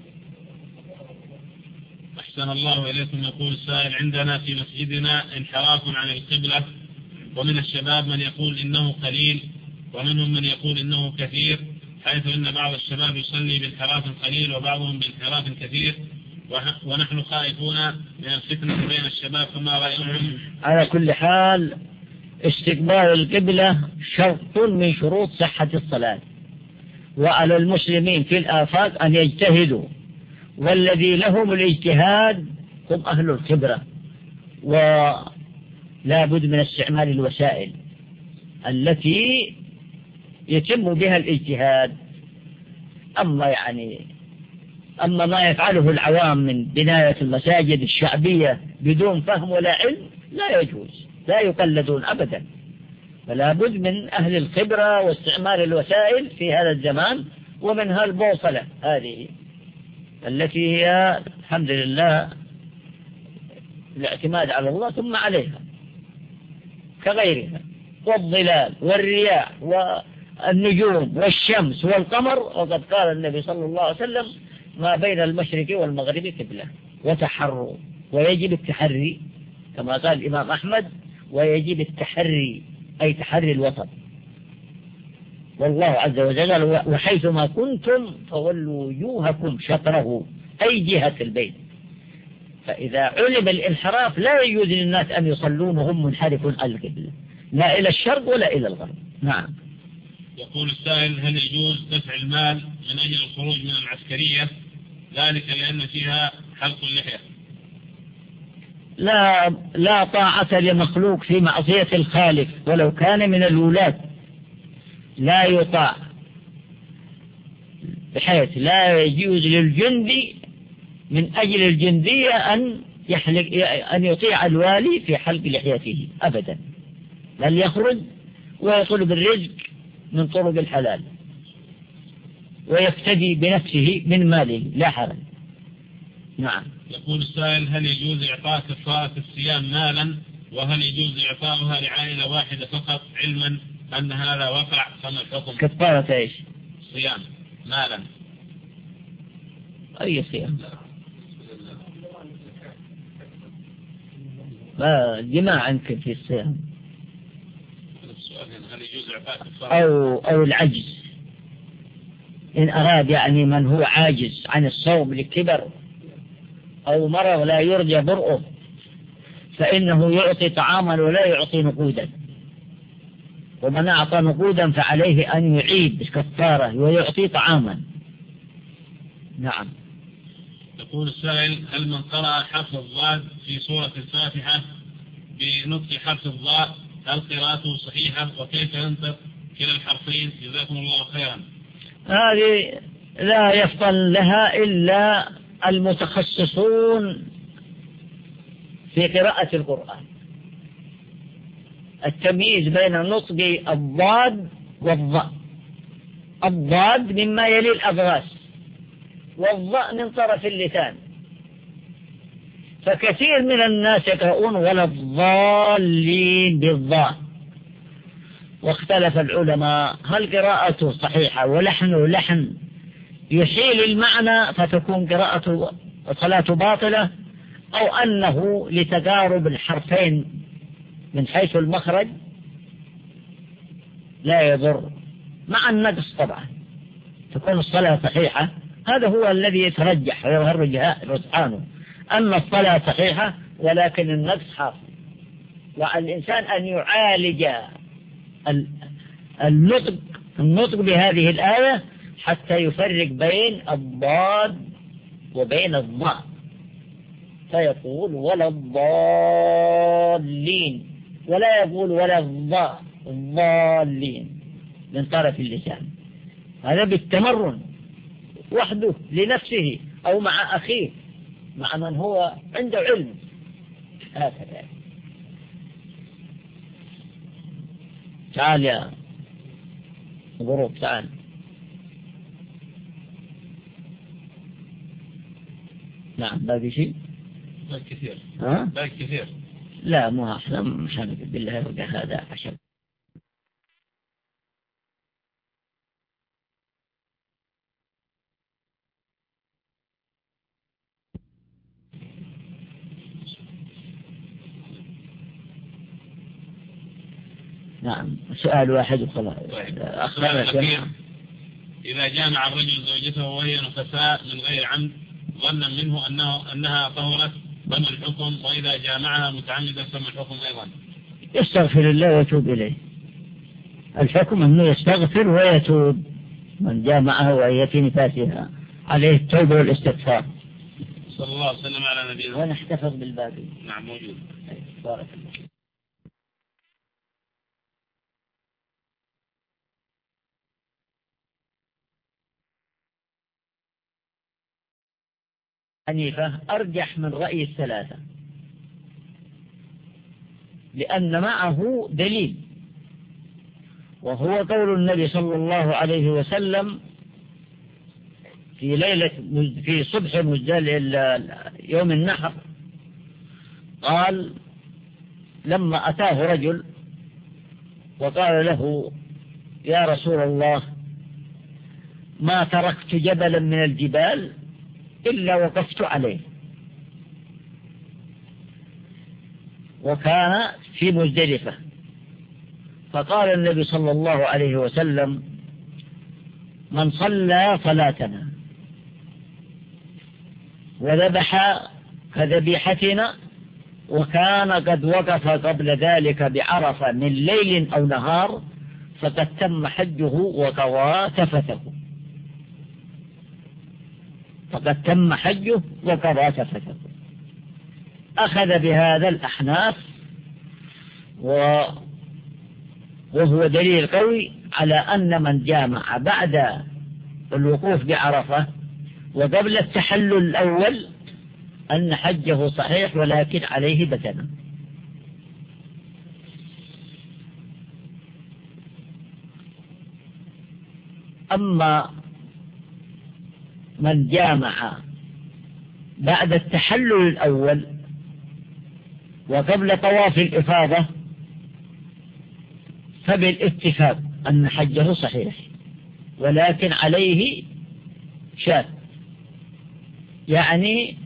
Speaker 3: أحسن الله إليكم. يقول السائل: عندنا في مسجدنا انحراف عن القبلة، ومن الشباب من يقول إنه قليل ومنهم من يقول إنه كثير، حيث إن بعض الشباب يصلي بانحراف قليل وبعضهم بانحراف كثير، ونحن خائفون من الفتنة بين الشباب، فما رأيهم؟
Speaker 1: على كل حال استقبال القبلة شرط من شروط صحة الصلاة، وعلى المسلمين في الآفاق أن يجتهدوا، والذي لهم الاجتهاد هم أهل الخبرة، ولا بد من استعمال الوسائل التي يتم بها الاجتهاد. أما يعني أما ما يفعله العوام من بناية المساجد الشعبية بدون فهم ولا علم لا يجوز، لا يقلدون أبدا. فلا بد من أهل الخبرة واستعمال الوسائل في هذا الزمان، ومنها البوصلة هذه التي هي الحمد لله الاعتماد على الله ثم عليها كغيرها، والظلال والرياح والنجوم والشمس والقمر. وقد قال النبي صلى الله عليه وسلم: ما بين المشرق والمغرب قبلة، وتحروا، ويجب التحري كما قال الإمام أحمد، ويجب التحري أي تحري الوسط. والله عز وجل: وحيثما كنتم فولوا وجوهكم شطره، أي جهة البيت. فإذا علم الانحراف لا يجوز للناس أن يصلون وهم منحرفون عن القبلة، لا إلى الشرق ولا إلى الغرب. نعم.
Speaker 3: يقول السائل: هل يجوز دفع المال من أجل الخروج من العسكرية، ذلك لأن فيها حلق اللحية؟
Speaker 1: لا لا طاعة لمخلوق في معصية الخالق ولو كان من الولاة، لا يطاع، بحيث لا يجوز للجندي من أجل الجندية أن يحلق أن يطيع الوالي في حلق لحيته أبدا، بل يخرج ويطلب الرزق من طرق الحلال ويفتدي بنفسه من ماله لا حرج. نعم.
Speaker 3: يقول السائل: هل يجوز إعطاء كفارة الصيام مالا، وهل يجوز إعطاؤها لعائلة واحدة فقط، علما أن هذا وقع؟ فما الحكم؟
Speaker 1: كفارة إيش؟
Speaker 3: صيام مالا.
Speaker 1: أي صيام؟ ما جماع عنك في الصيام أو, أو العجز، إن أراد يعني من هو عاجز عن الصوم لكبر أو مرض لا يرجى برؤه فإنه يعطي طعاما ولا يعطي نقودا، ومن أعطى نقودا فعليه أن يعيد كفارة ويعطي طعاما. نعم.
Speaker 3: يقول السائل: هل من قرأ حرف الضاد في سورة الفاتحة بنطق حرف الضاد هل قراءته صحيحة، وكيف ينطق كلا الحرفين؟ جزاكم الله خيرا.
Speaker 1: هذه لا يفضل لها إلا المتخصصون في قراءة القرآن، التمييز بين نطق الضاد والضاء. الضاد مما يلي الأضراس، والضاء من طرف اللسان، فكثير من الناس يقرؤون ولا الضالين بالضاء. واختلف العلماء هل قراءته صحيحة ولحن لحن يحيل المعنى فتكون قراءة الصلاة باطلة، أو أنه لتقارب الحرفين من حيث المخرج لا يضر، مع النقص طبعا تكون الصلاة صحيحة. هذا هو الذي يترجح ويرجح رجحانه، أن الصلاة صحيحة ولكن النقص حاصل، وعلى الإنسان أن يعالج النطق النطق بهذه الآية حتى يفرق بين الضاد وبين الضاء، فيقول ولا الضالين، ولا يقول ولا الضاء الضالين من طرف اللسان. هذا بالتمرن وحده لنفسه أو مع أخيه، مع من هو عنده علم، هكذا. تعال يا غروب، تعال. نعم. باقي شيء؟
Speaker 3: باقي كثير.
Speaker 1: ها؟
Speaker 3: باقي كثير.
Speaker 1: لا مو أحسن، مش هنقول بالله يرجع هذا عشان نعم. سؤال واحد وخلاص.
Speaker 3: أخيرا: إذا جامع الرجل زوجته وهي نفساء من غير عمد ظنا منه أنه أنها طهرت فما الحكم؟ وإذا جامعها متعمدا فما الحكم أيضا؟
Speaker 1: يستغفر الله ويتوب إليه. الحكم أنه يستغفر ويتوب، من جامعها وهي في نفاسها عليه التوبة والاستغفار.
Speaker 3: صلى الله عليه وسلم على نبينا.
Speaker 1: ونحتفظ بالباقي.
Speaker 3: نعم موجود.
Speaker 1: بارك الله. حنيفة أرجح من رأي الثلاثة، لأن معه دليل، وهو قول النبي صلى الله عليه وسلم في ليلة في صبح مزدل يوم النحر، قال لما أتاه رجل وقال له يا رسول الله ما تركت جبلا من الجبال إلا وقفت عليه، وكان في مزدلفة، فقال النبي صلى الله عليه وسلم من صلى صلاتنا وذبح كذبيحتنا وكان قد وقف قبل ذلك بعرفة من ليل أو نهار فقد تم حجه وقضى تفثه، فقد تم حجه وقضى تفثه. أخذ بهذا الأحناف، وهو دليل قوي على أن من جامع بعد الوقوف بعرفة وقبل التحلل الأول أن حجه صحيح ولكن عليه بدنه. أما من جامع بعد التحلل الأول وقبل طواف الإفاضة فبالاتفاق أن حجه صحيح ولكن عليه شاة، يعني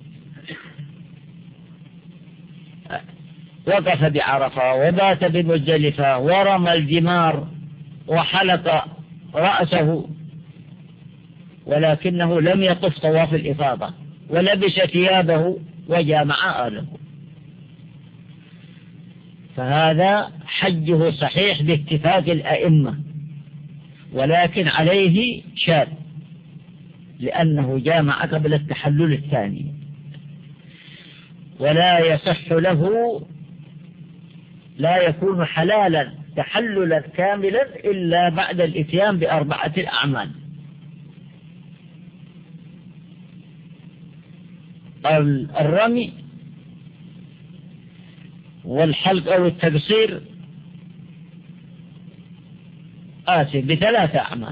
Speaker 1: وقف بعرفة وبات بمزدلفة ورمى الجمار وحلق رأسه، ولكنه لم يطف طواف الإفاضة ولبس ثيابه وجامع آله، فهذا حجه صحيح باتفاق الأئمة، ولكن عليه شاذ لأنه جامع قبل التحلل الثاني، ولا يصح له، لا يكون حلالا تحللا كاملا إلا بعد الإتيان بأربعة الأعمال: الرمي والحلق أو التقصير آسف بثلاثة أعمال،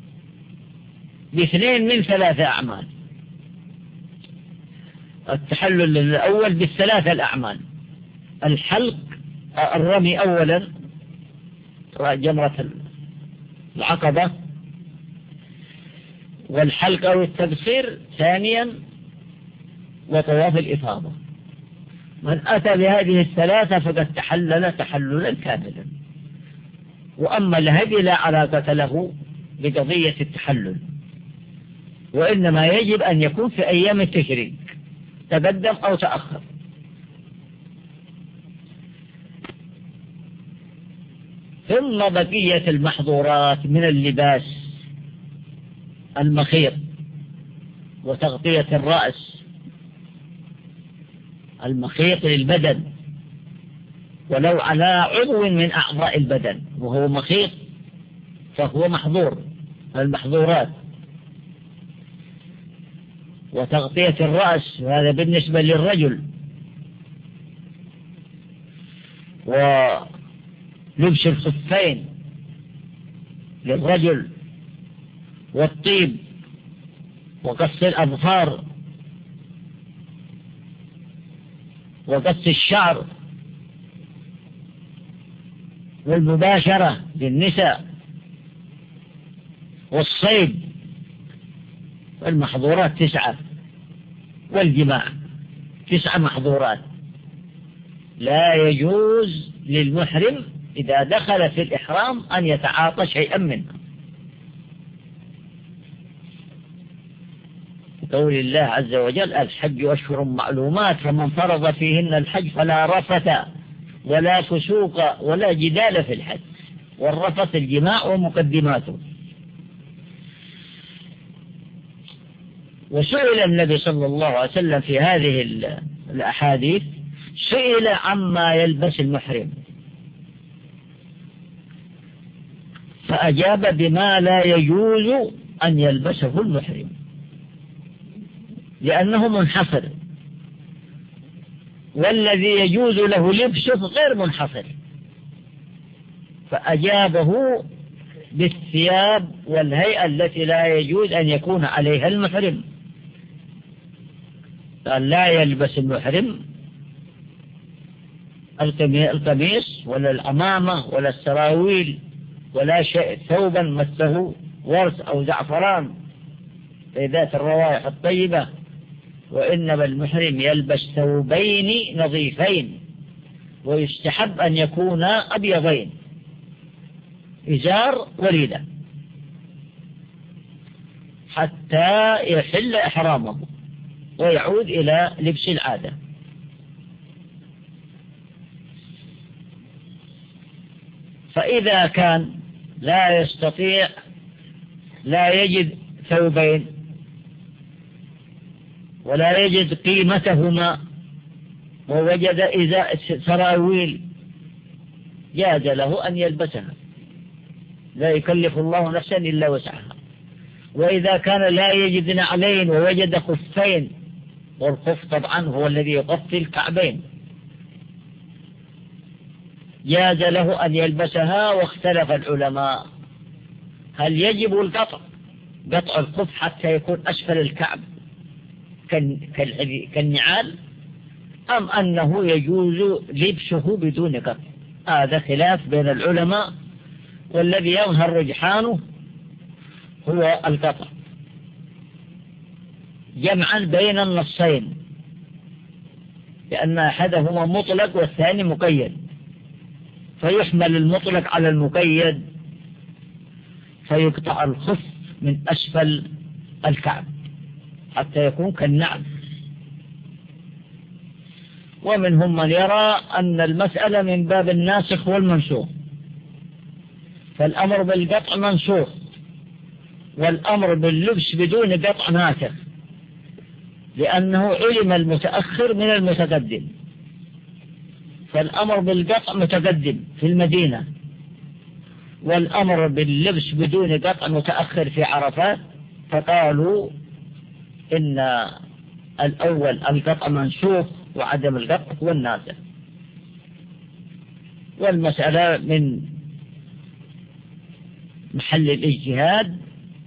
Speaker 1: باثنين من ثلاثة أعمال. التحلل الأول بالثلاثة الأعمال: الحلق، الرمي أولا جمرة العقبة، والحلق أو التقصير ثانيا، وطواف الإفاضة. من أتى بهذه الثلاثة فقد تحلل تحللا كاملا. وأما الهدي لا علاقة له بقضية التحلل، وإنما يجب أن يكون في أيام التشريق تقدم أو تأخر. ثم بقية المحظورات من اللباس: المخيط وتغطية الرأس، المخيط للبدن ولو على عضو من أعضاء البدن وهو مخيط فهو محظور، المحظورات. وتغطية الرأس هذا بالنسبة للرجل، ولبس الخفين للرجل، والطيب، وقص الأظفار، وقص الشعر، والمباشرة للنساء، والصيد. والمحظورات تسعة، والجماع تسعة محظورات. لا يجوز للمحرم إذا دخل في الإحرام أن يتعاطى شيئا منها، قول الله عز وجل: الحج أشهر معلومات، فمن فرض فيهن الحج فلا رفث ولا فسوق ولا جدال في الحج. والرفث الجماع ومقدماته. وسئل النبي صلى الله عليه وسلم في هذه الأحاديث، سئل عما يلبس المحرم فأجاب بما لا يجوز أن يلبسه المحرم لأنه منحصر، والذي يجوز له لبسه غير منحصر، فأجابه بالثياب والهيئة التي لا يجوز أن يكون عليها المحرم. قال: لا يلبس المحرم القميص ولا العمامة ولا السراويل ولا شيء ثوبا مسه ورس أو زعفران في ذات الروائح الطيبة، وإنما المحرم يلبس ثوبين نظيفين، ويستحب أن يكونا أبيضين، إزار وردة، حتى يحل إحرامه ويعود إلى لبس العادة. فإذا كان لا يستطيع، لا يجد ثوبين ولا يجد قيمتهما ووجد إذا سراويل، جاز له أن يلبسها، لا يكلف الله نفسا إلا وسعها. وإذا كان لا يجد نعلين ووجد خفين، والخف طبعا هو الذي يغطي الكعبين، جاز له أن يلبسها. واختلف العلماء هل يجب القطع قطع الخف حتى يكون أسفل الكعب كالنعال، أم أنه يجوز لبسه بدون قطع. هذا خلاف بين العلماء، والذي يظهر رجحانه هو القطع، جمعا بين النصين، لأن أحدهما مطلق والثاني مقيد، فيحمل المطلق على المقيد فيقطع الخف من أسفل الكعب حتى يكون كالنعل. ومنهم من يرى أن المسألة من باب الناسخ والمنسوخ، فالأمر بالقطع منسوخ والأمر باللبس بدون قطع ناسخ، لأنه علم المتأخر من المتقدم، فالأمر بالقطع متقدم في المدينة، والأمر باللبس بدون قطع متأخر في عرفات، فقالوا إن الأول القطع منسوخ وعدم القطع هو الناسخ. والمسألة من محل الاجتهاد،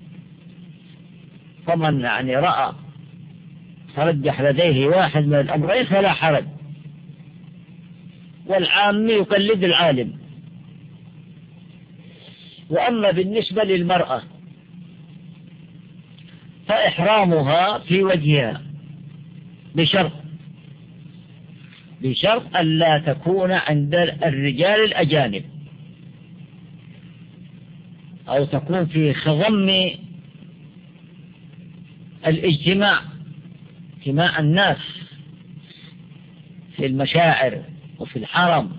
Speaker 1: فمن يعني رأى ترجح لديه واحد من الأمرين فلا حرج، والعام يقلد العالم. وأما بالنسبة للمرأة فإحرامها في وجهها بشرط بشرط ألا تكون عند الرجال الأجانب، أو تكون في خضم الاجتماع، اجتماع الناس في المشاعر وفي الحرم،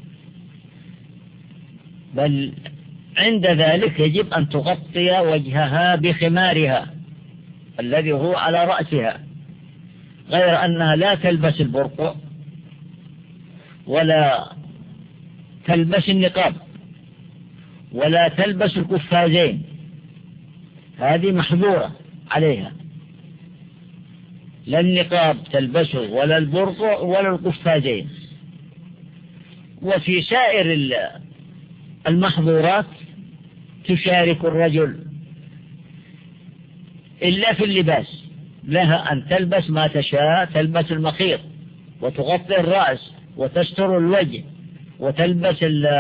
Speaker 1: بل عند ذلك يجب أن تغطي وجهها بخمارها الذي هو على رأسها، غير أنها لا تلبس البرقع ولا تلبس النقاب ولا تلبس القفازين، هذه محظورة عليها، لا النقاب تلبسه ولا البرقع ولا القفازين. وفي سائر المحظورات تشارك الرجل إلا في اللباس، لها أن تلبس ما تشاء، تلبس المخيط وتغطي الرأس وتستر الوجه وتلبس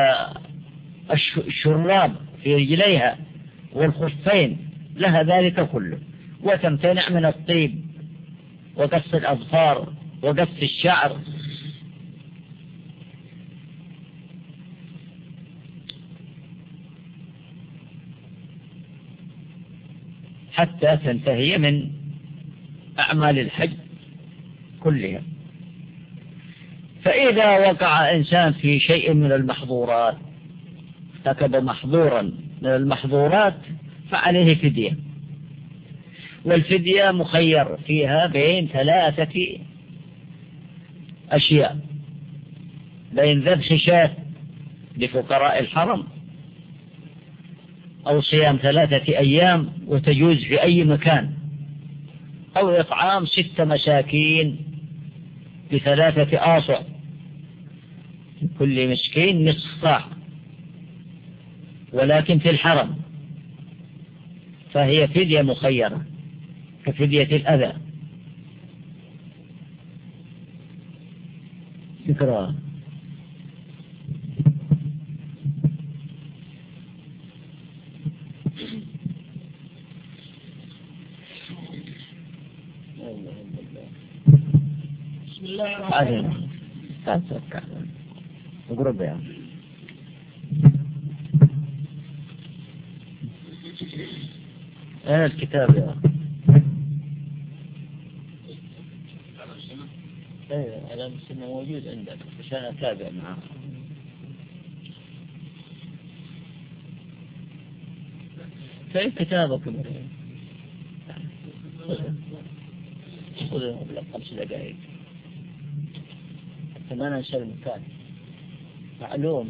Speaker 1: الشراب في رجليها والخفين، لها ذلك كله، وتمتنع من الطيب وقص الأظفار وقص الشعر. حتى تنتهي من أعمال الحج كلها. فإذا وقع إنسان في شيء من المحظورات، ارتكب محظورا من المحظورات، فعليه فدية، والفدية مخير فيها بين ثلاثة أشياء: بين ذبح شاة لفقراء الحرم، أو صيام ثلاثة أيام وتجوز في أي مكان، أو إطعام ست مساكين بثلاثة آصع، كل مسكين نصف صاع، ولكن في الحرم، فهي فدية مخيرة كفدية الأذى. شكرا.
Speaker 2: بسم الله الرحمن الرحيم.
Speaker 1: اقرب يا ايه الكتاب يا ايه على السنة موجود عندك عشان اتابع معاه. فين كتابك؟ خذ خمس دقائق حتى ما ننسى المكان. معلوم.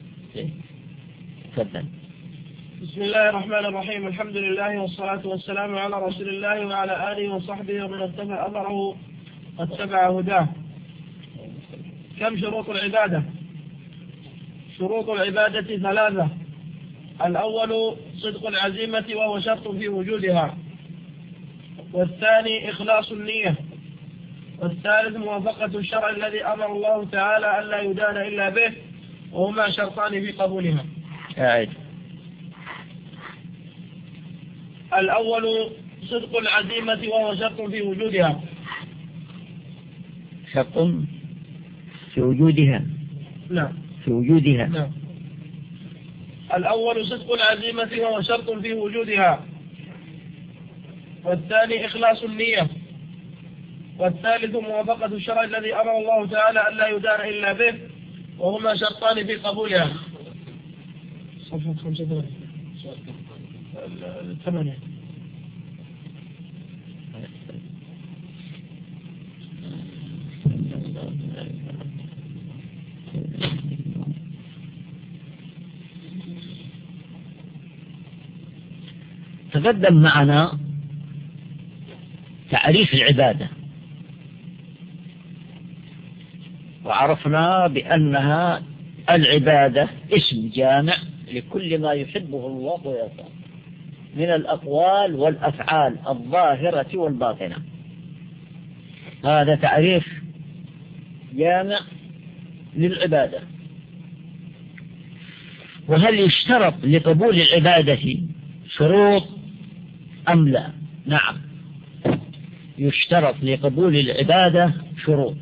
Speaker 1: تفضل.
Speaker 2: بسم الله الرحمن الرحيم. الحمد لله والصلاة والسلام على رسول الله وعلى آله وصحبه ومن اتبع أثره واتبع هداه. كم شروط العبادة؟ شروط العبادة ثلاثة: الأول صدق العزيمة وهو شرط في وجودها، والثاني إخلاص النية، والثالث موافقة الشرع الذي أمر الله تعالى أن لا يدان إلا به، وهما شرطان في قبولها.
Speaker 1: أعيد.
Speaker 2: الأول صدق العزيمة وهو شرط في وجودها.
Speaker 1: شرط في وجودها.
Speaker 2: نعم.
Speaker 1: في وجودها.
Speaker 2: نعم. الأول صدق العزيمة وهو شرط في وجودها، والثاني إخلاص النية، والثالث موافقة الشرع الذي أمر الله تعالى أن لا يدان إلا به، وهما شرطان في قبولها. صفحة خمسة ثمانية.
Speaker 1: تقدم معنا تعريف العبادة، وعرفنا بأنها العبادة اسم جامع لكل ما يحبه الله ويرضاه من الأقوال والأفعال الظاهرة والباطنة. هذا تعريف جامع للعبادة. وهل يشترط لقبول العبادة شروط أم لا؟ نعم، يشترط لقبول العبادة شروط.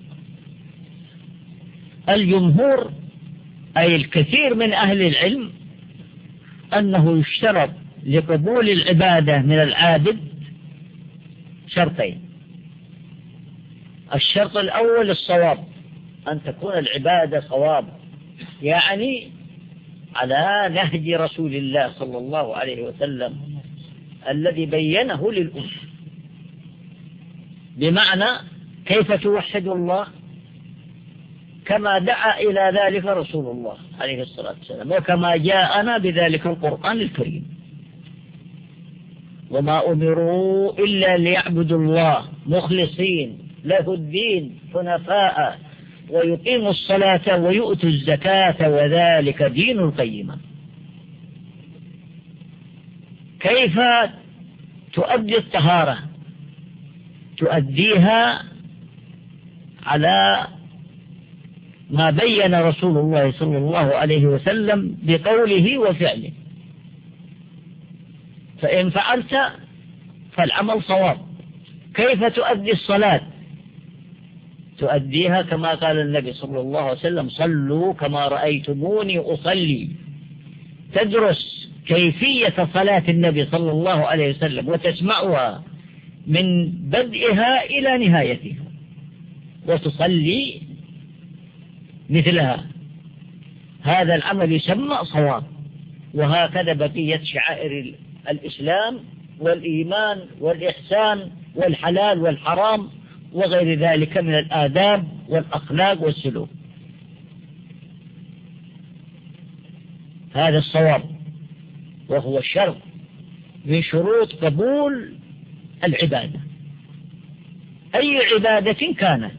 Speaker 1: الجمهور أي الكثير من أهل العلم أنه يشترط لقبول العبادة من العابد شرطين. الشرط الأول الصواب، أن تكون العبادة صواب، يعني على نهج رسول الله صلى الله عليه وسلم الذي بينه للأمة، بمعنى كيف توحد الله كما دعا إلى ذلك رسول الله عليه الصلاة والسلام، وكما جاءنا بذلك القرآن الكريم. وما أمروا إلا ليعبدوا الله مخلصين له الدين حنفاء ويقيموا الصلاة ويؤتوا الزكاة وذلك دين القيمة. كيف تؤدي الطهارة؟ تؤديها على ما بين رسول الله صلى الله عليه وسلم بقوله وفعله. فإن فعلت فالعمل صواب. كيف تؤدي الصلاة؟ تؤديها كما قال النبي صلى الله عليه وسلم: صلوا كما رأيتموني أصلي. تدرس كيفية صلاة النبي صلى الله عليه وسلم وتسمعها من بدءها إلى نهايتها وتصلي مثلها. هذا العمل يسمى صواب. وهكذا بقية شعائر الإسلام والإيمان والإحسان والحلال والحرام وغير ذلك من الآداب والأخلاق والسلوك. هذا الصواب، وهو الشرط من شروط قبول العبادة، أي عبادة كانت،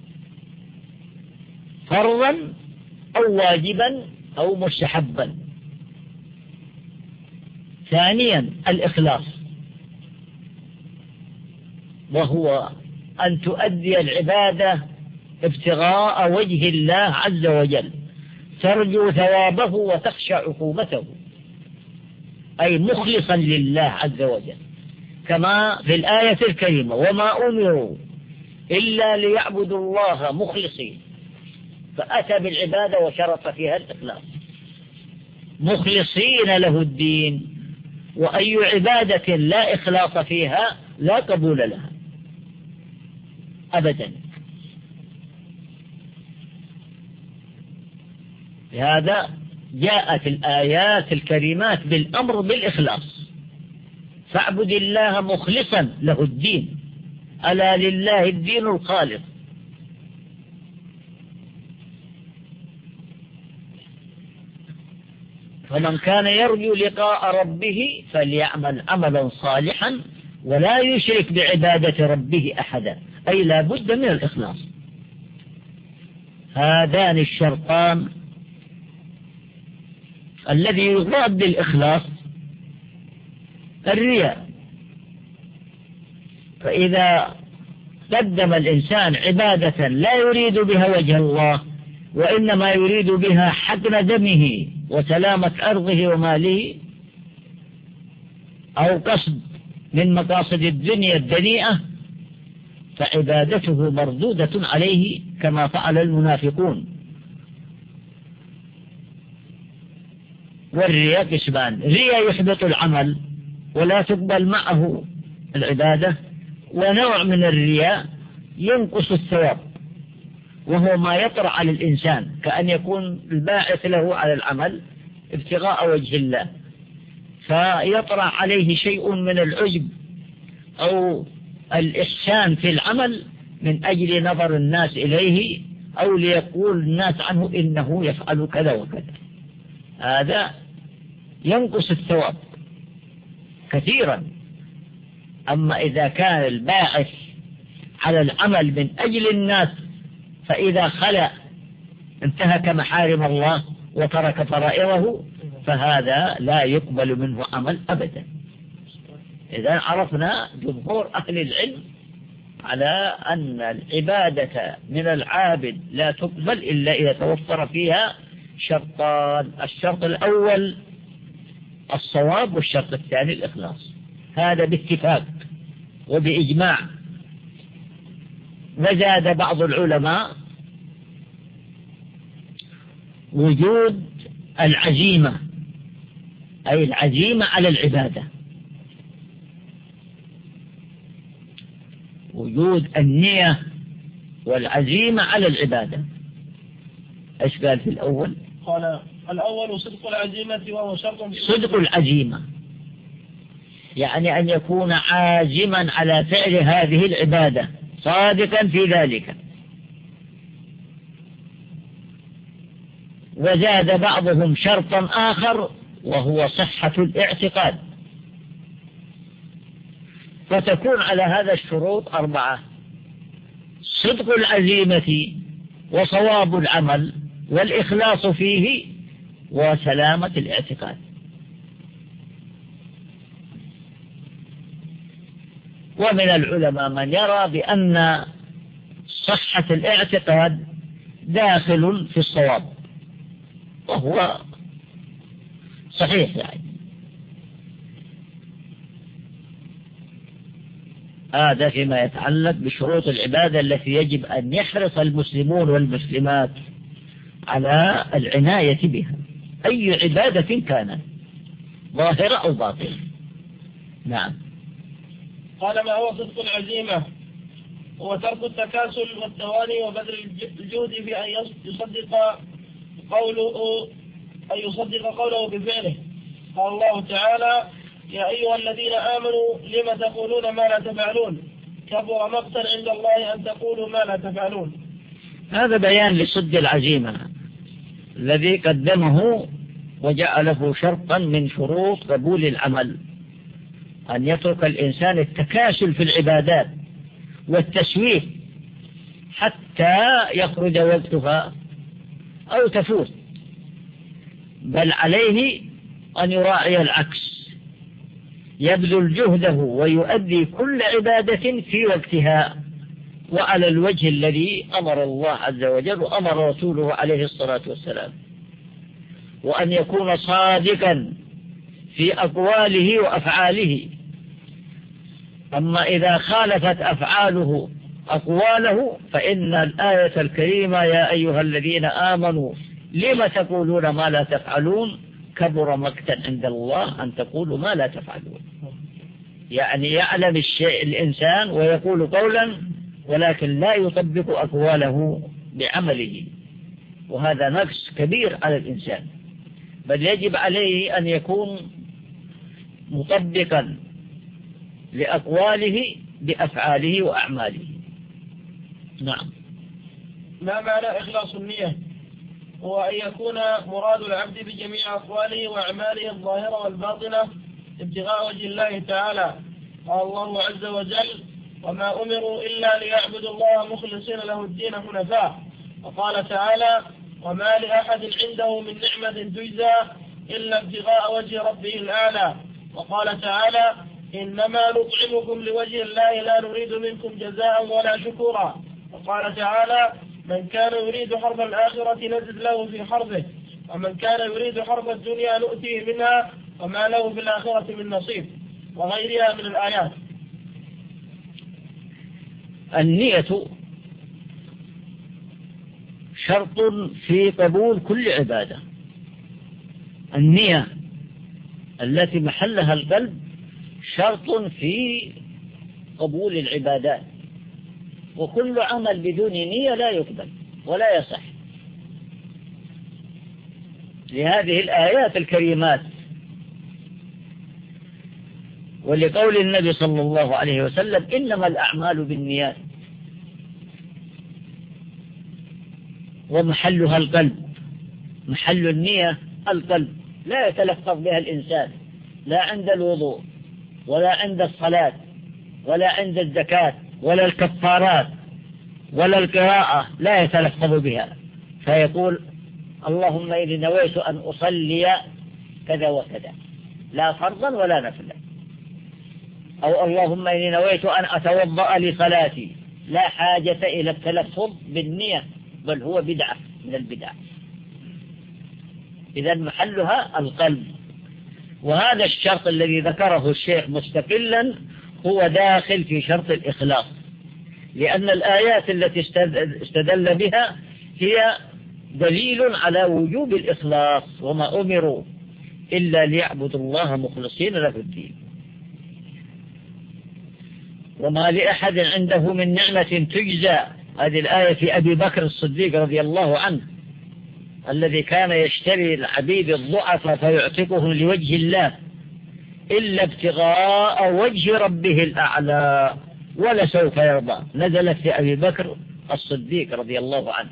Speaker 1: فرضا أو واجبا أو مستحبا. ثانيا الإخلاص، وهو أن تؤدي العبادة ابتغاء وجه الله عز وجل، ترجو ثوابه وتخشى عقوبته، أي مخلصا لله عز وجل، كما في الآية الكريمة: وما أمروا إلا ليعبدوا الله مخلصين. فأتى بالعبادة وشرط فيها الإخلاص، مخلصين له الدين. وأي عبادة لا إخلاص فيها لا قبول لها أبدا. لهذا جاءت الآيات الكريمات بالأمر بالإخلاص: فاعبد الله مخلصا له الدين، ألا لله الدين الخالص. فمن كان يرجو لقاء ربه فليعمل عملا صالحا ولا يشرك بعبادة ربه أحدا، أي لا بد من الإخلاص. هذان الشرطان الذي يراد بالإخلاص الرياء. فإذا قدم الإنسان عبادة لا يريد بها وجه الله، وإنما يريد بها حقن دمه وسلامة أرضه وماله، أو قصد من مقاصد الدنيا الدنيئة فعبادته مردودة عليه كما فعل المنافقون. والرياء قسمان: رياء يحبط العمل ولا تقبل معه العبادة، ونوع من الرياء ينقص الثواب، وهو ما يطرأ على الإنسان كأن يكون الباعث له على العمل ابتغاء وجه الله، فيطرأ عليه شيء من العجب أو الإحسان في العمل من أجل نظر الناس إليه، أو ليقول الناس عنه إنه يفعل كذا وكذا. هذا ينقص الثواب كثيرا. أما إذا كان الباعث على العمل من أجل الناس، فإذا خلأ انتهك محارم الله وترك فرائضه فهذا لا يقبل منه عمل أبدا. إذا عرفنا جمهور أهل العلم على أن العبادة من العابد لا تقبل إلا إذا توفر فيها شرطان: الشرط الأول الصواب، والشرط الثاني الإخلاص. هذا باتفاق وبإجماع. وزاد بعض العلماء وجود العزيمة، أي العزيمة على العبادة، وجود النية والعزيمة على العبادة. إيش قال في الأول؟
Speaker 2: قال الأول صدق العزيمة، وهو شرط.
Speaker 1: صدق العزيمة يعني أن يكون عازما على فعل هذه العبادة، صادقا في ذلك. وزاد بعضهم شرطا آخر وهو صحة الاعتقاد، فتكون على هذا الشروط أربعة: صدق العزيمة، وصواب العمل، والإخلاص فيه، وسلامة الاعتقاد. ومن العلماء من يرى بأن صحة الاعتقاد داخل في الصواب، وهو صحيح يعني. هذا فيما يتعلق بشروط العبادة التي يجب أن يحرص المسلمون والمسلمات على العناية بها، أي عبادة كانت ظاهرة أو باطنة. نعم.
Speaker 2: قال: ما هو صدق العزيمة؟ هو ترك التكاسل والتواني وبذل الجهد في أن يصدق قوله أن يصدق قوله بفعله. قال الله تعالى: يا أيها الذين آمنوا لم تقولون ما لا تفعلون كبر مقتا عند الله أن تقولوا ما لا تفعلون.
Speaker 1: هذا بيان لصدق العزيمة الذي قدمه وجعله شرطا من شروط قبول العمل، أن يترك الإنسان التكاسل في العبادات والتسويف حتى يخرج وقتها أو تفوت، بل عليه أن يراعي العكس، يبذل جهده ويؤدي كل عبادة في وقتها وعلى الوجه الذي أمر الله عز وجل وأمر رسوله عليه الصلاة والسلام، وأن يكون صادقا في أقواله وأفعاله. أما إذا خالفت أفعاله أقواله فإن الآية الكريمة يا أيها الذين آمنوا لم تقولون ما لا تفعلون كبر مقتا عند الله أن تقولوا ما لا تفعلون. يعني يعلم الشيء الإنسان ويقول قولا ولكن لا يطبق أقواله بعمله، وهذا نقص كبير على الإنسان، بل يجب عليه أن يكون مطبقا لأقواله بأفعاله وأعماله. نعم.
Speaker 2: ما معنى إخلاص النية؟ هو أن يكون مراد العبد بجميع أقواله وأعماله الظاهرة والباطنة ابتغاء وجه الله تعالى. قال الله عز وجل: وما أمروا إلا ليعبدوا الله مخلصين له الدين حنفاء. وقال تعالى: وما لأحد عنده من نعمة تجزى إلا ابتغاء وجه ربه الأعلى. وقال تعالى: إنما نطعمكم لوجه الله لا نريد منكم جزاء ولا شكورا. وقال تعالى: من كان يريد حرب الآخرة نزد له في حربه، ومن كان يريد حرب الدنيا نؤتيه منها وما له في الآخرة من نصيب. وغيرها من الآيات؟
Speaker 1: النية شرط في قبول كل عبادة. النية التي محلها القلب شرط في قبول العبادات، وكل عمل بدون نية لا يقبل ولا يصح. لهذه الآيات الكريمات ولقول النبي صلى الله عليه وسلم: إنما الأعمال بالنيات، ومحلها القلب. محل النية القلب، لا يتلفظ بها الإنسان، لا عند الوضوء ولا عند الصلاة ولا عند الزكاة ولا الكفارات ولا القراءة، لا يتلفظ بها، فيقول: اللهم إني نويت أن أصلي كذا وكذا، لا فرضا ولا نفلا. أو اللهم إني نويت أن أتوضأ لصلاتي، لا حاجة إلى التلفظ بالنية، بل هو بدعة من البدع. إذا محلها القلب. وهذا الشرط الذي ذكره الشيخ مستقلا هو داخل في شرط الإخلاص، لأن الآيات التي استدل بها هي دليل على وجوب الإخلاص، وما أمروا إلا ليعبدوا الله مخلصين له الدين. وما لأحد عنده من نعمة تجزى، هذه الآية في أبي بكر الصديق رضي الله عنه الذي كان يشتري العبيد الضعفاء فيعتقهم لوجه الله إلا ابتغاء وجه ربه الأعلى ولسوف يرضى، نزلت في أبي بكر الصديق رضي الله عنه.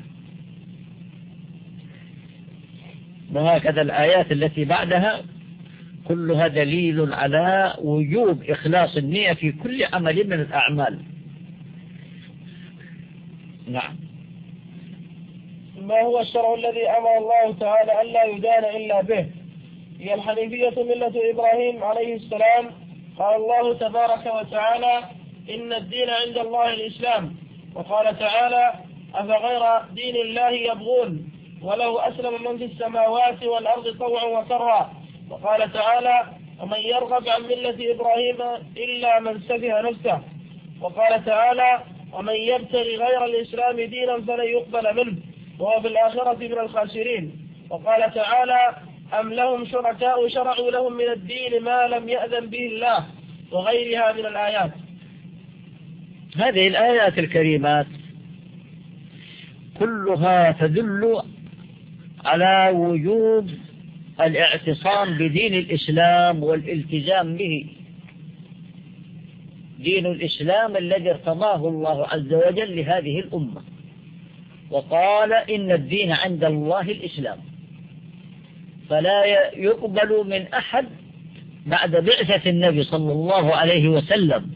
Speaker 1: وهكذا الآيات التي بعدها كلها دليل على وجوب إخلاص النية في كل عمل من الأعمال. نعم.
Speaker 2: ما هو الشرع الذي أمر الله تعالى ألا يدان إلا به؟ هي الحنيفية ملة إبراهيم عليه السلام. قال الله تبارك وتعالى: إن الدين عند الله الإسلام. وقال تعالى: أفغير دين الله يبغون وله أسلم من في السماوات والأرض طوعا وكرها. وقال تعالى: ومن يرغب عن ملة إبراهيم إلا من سفه نفسه. وقال تعالى: ومن يبتغي غير الإسلام دينا فلن يقبل منه وهو في الآخرة من الخاسرين. وقال تعالى: أم لهم شركاء شرعوا لهم من الدين ما لم يأذن به الله، وغيرها من الآيات.
Speaker 1: هذه الآيات الكريمات كلها تدل على وجوب الاعتصام بدين الإسلام والالتزام به، دين الإسلام الذي ارتضاه الله عز وجل لهذه الأمة، وقال: إن الدين عند الله الإسلام. فلا يقبل من أحد بعد بعثة النبي صلى الله عليه وسلم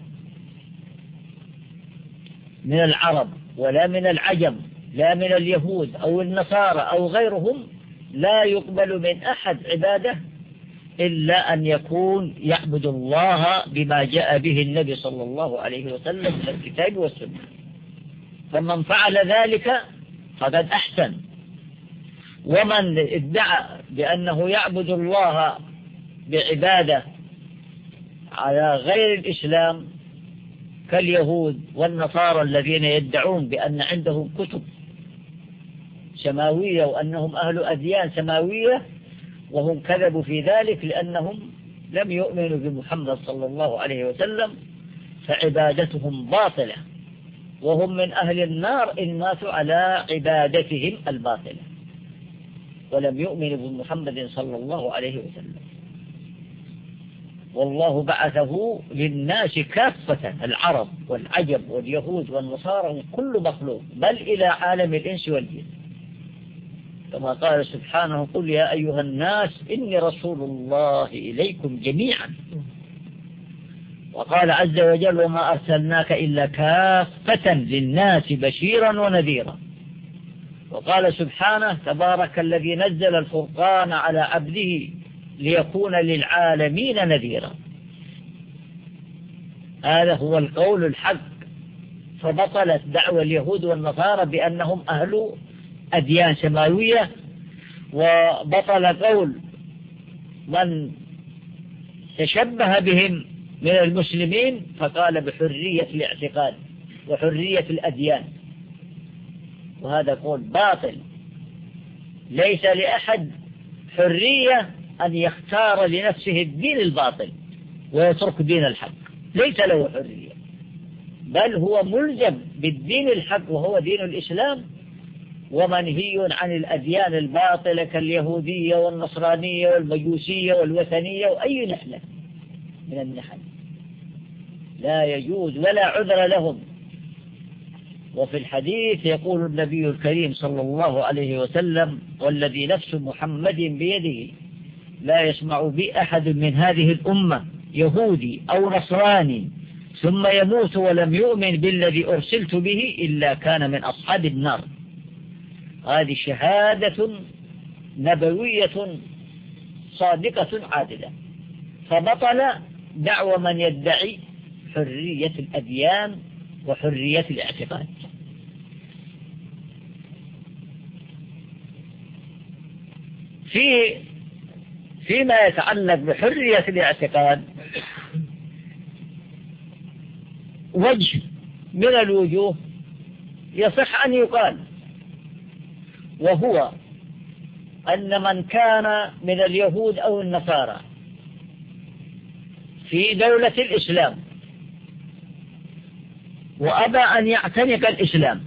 Speaker 1: من العرب ولا من العجم، لا من اليهود أو النصارى أو غيرهم، لا يقبل من أحد عبادة إلا أن يكون يعبد الله بما جاء به النبي صلى الله عليه وسلم من الكتاب والسنة. فمن فعل ذلك فقد أحسن. ومن ادعى بأنه يعبد الله بعبادة على غير الإسلام كاليهود والنصارى الذين يدعون بأن عندهم كتب سماوية وأنهم أهل أديان سماوية، وهم كذبوا في ذلك لأنهم لم يؤمنوا بمحمد صلى الله عليه وسلم، فعبادتهم باطلة، وهم من أهل النار إن ماتوا على عبادتهم الباطلة ولم يؤمنوا بمحمد صلى الله عليه وسلم. والله بعثه للناس كافة، العرب والعجب واليهود والنصارى، كل مخلوق، بل إلى عالم الإنس والجن، كما قال سبحانه: قل يا أيها الناس إني رسول الله إليكم جميعا. وقال عز وجل: وما أرسلناك إلا كافة للناس بشيرا ونذيرا. وقال سبحانه: تبارك الذي نزل الفرقان على عبده ليكون للعالمين نذيرا. هذا هو القول الحق. فبطلت دعوى اليهود والنصارى بأنهم أهل أديان سماوية، وبطل قول من تشبه بهم من المسلمين فقال بحرية الاعتقاد وحرية الأديان، وهذا قول باطل. ليس لأحد حرية أن يختار لنفسه الدين الباطل ويترك دين الحق، ليس له حرية، بل هو ملزم بالدين الحق وهو دين الإسلام، ومنهي عن الأديان الباطلة كاليهودية والنصرانية والمجوسية والوثنية وأي نحلة من النحل، لا يجوز ولا عذر لهم. وفي الحديث يقول النبي الكريم صلى الله عليه وسلم: والذي نفس محمد بيده لا يسمع بي أحد من هذه الأمة يهودي أو نصراني ثم يموت ولم يؤمن بالذي أرسلت به إلا كان من أصحاب النار. هذه شهادة نبوية صادقة عادلة، فبطل دعوى من يدعي حرية الأديان وحرية الاعتقاد. في فيما يتعلق بحرية الاعتقاد وجه من الوجوه يصح أن يقال، وهو أن من كان من اليهود أو النصارى في دولة الإسلام وأبى أن يعتنق الإسلام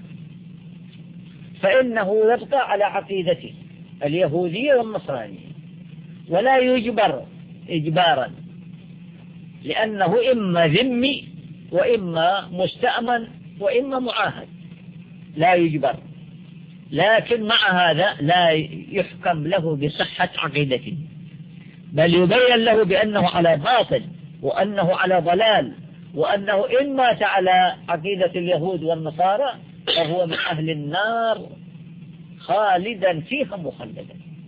Speaker 1: فإنه يبقى على عقيدته اليهودية والنصرانية ولا يجبر إجبارا، لأنه إما ذمي وإما مستأمن وإما معاهد، لا يجبر. لكن مع هذا لا يحكم له بصحة عقيدته، بل يبين له بأنه على باطل وأنه على ضلال، وأنه إن مات على عقيدة اليهود والنصارى فهو من أهل النار خالدا فيها مخلدا.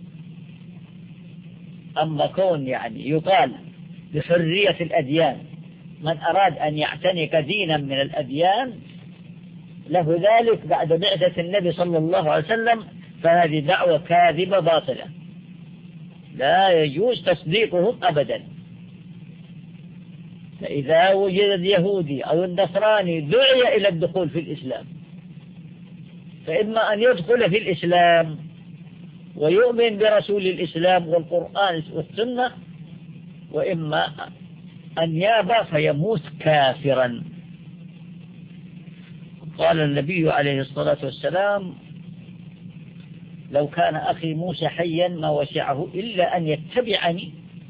Speaker 1: أما كون يعني يقال بحرية الأديان، من أراد أن يعتنق دينا من الأديان له ذلك بعد بعثة النبي صلى الله عليه وسلم، فهذه دعوة كاذبة باطلة لا يجوز تصديقهم أبدا. فإذا وجد اليهودي أو النصراني دعي إلى الدخول في الإسلام، فإما أن يدخل في الإسلام ويؤمن برسول الإسلام والقرآن والسنة، وإما أن يابى فيموت كافرا. قال النبي عليه الصلاة والسلام: لو كان أخي موسى حيا ما وسعه إلا أن يتبعني.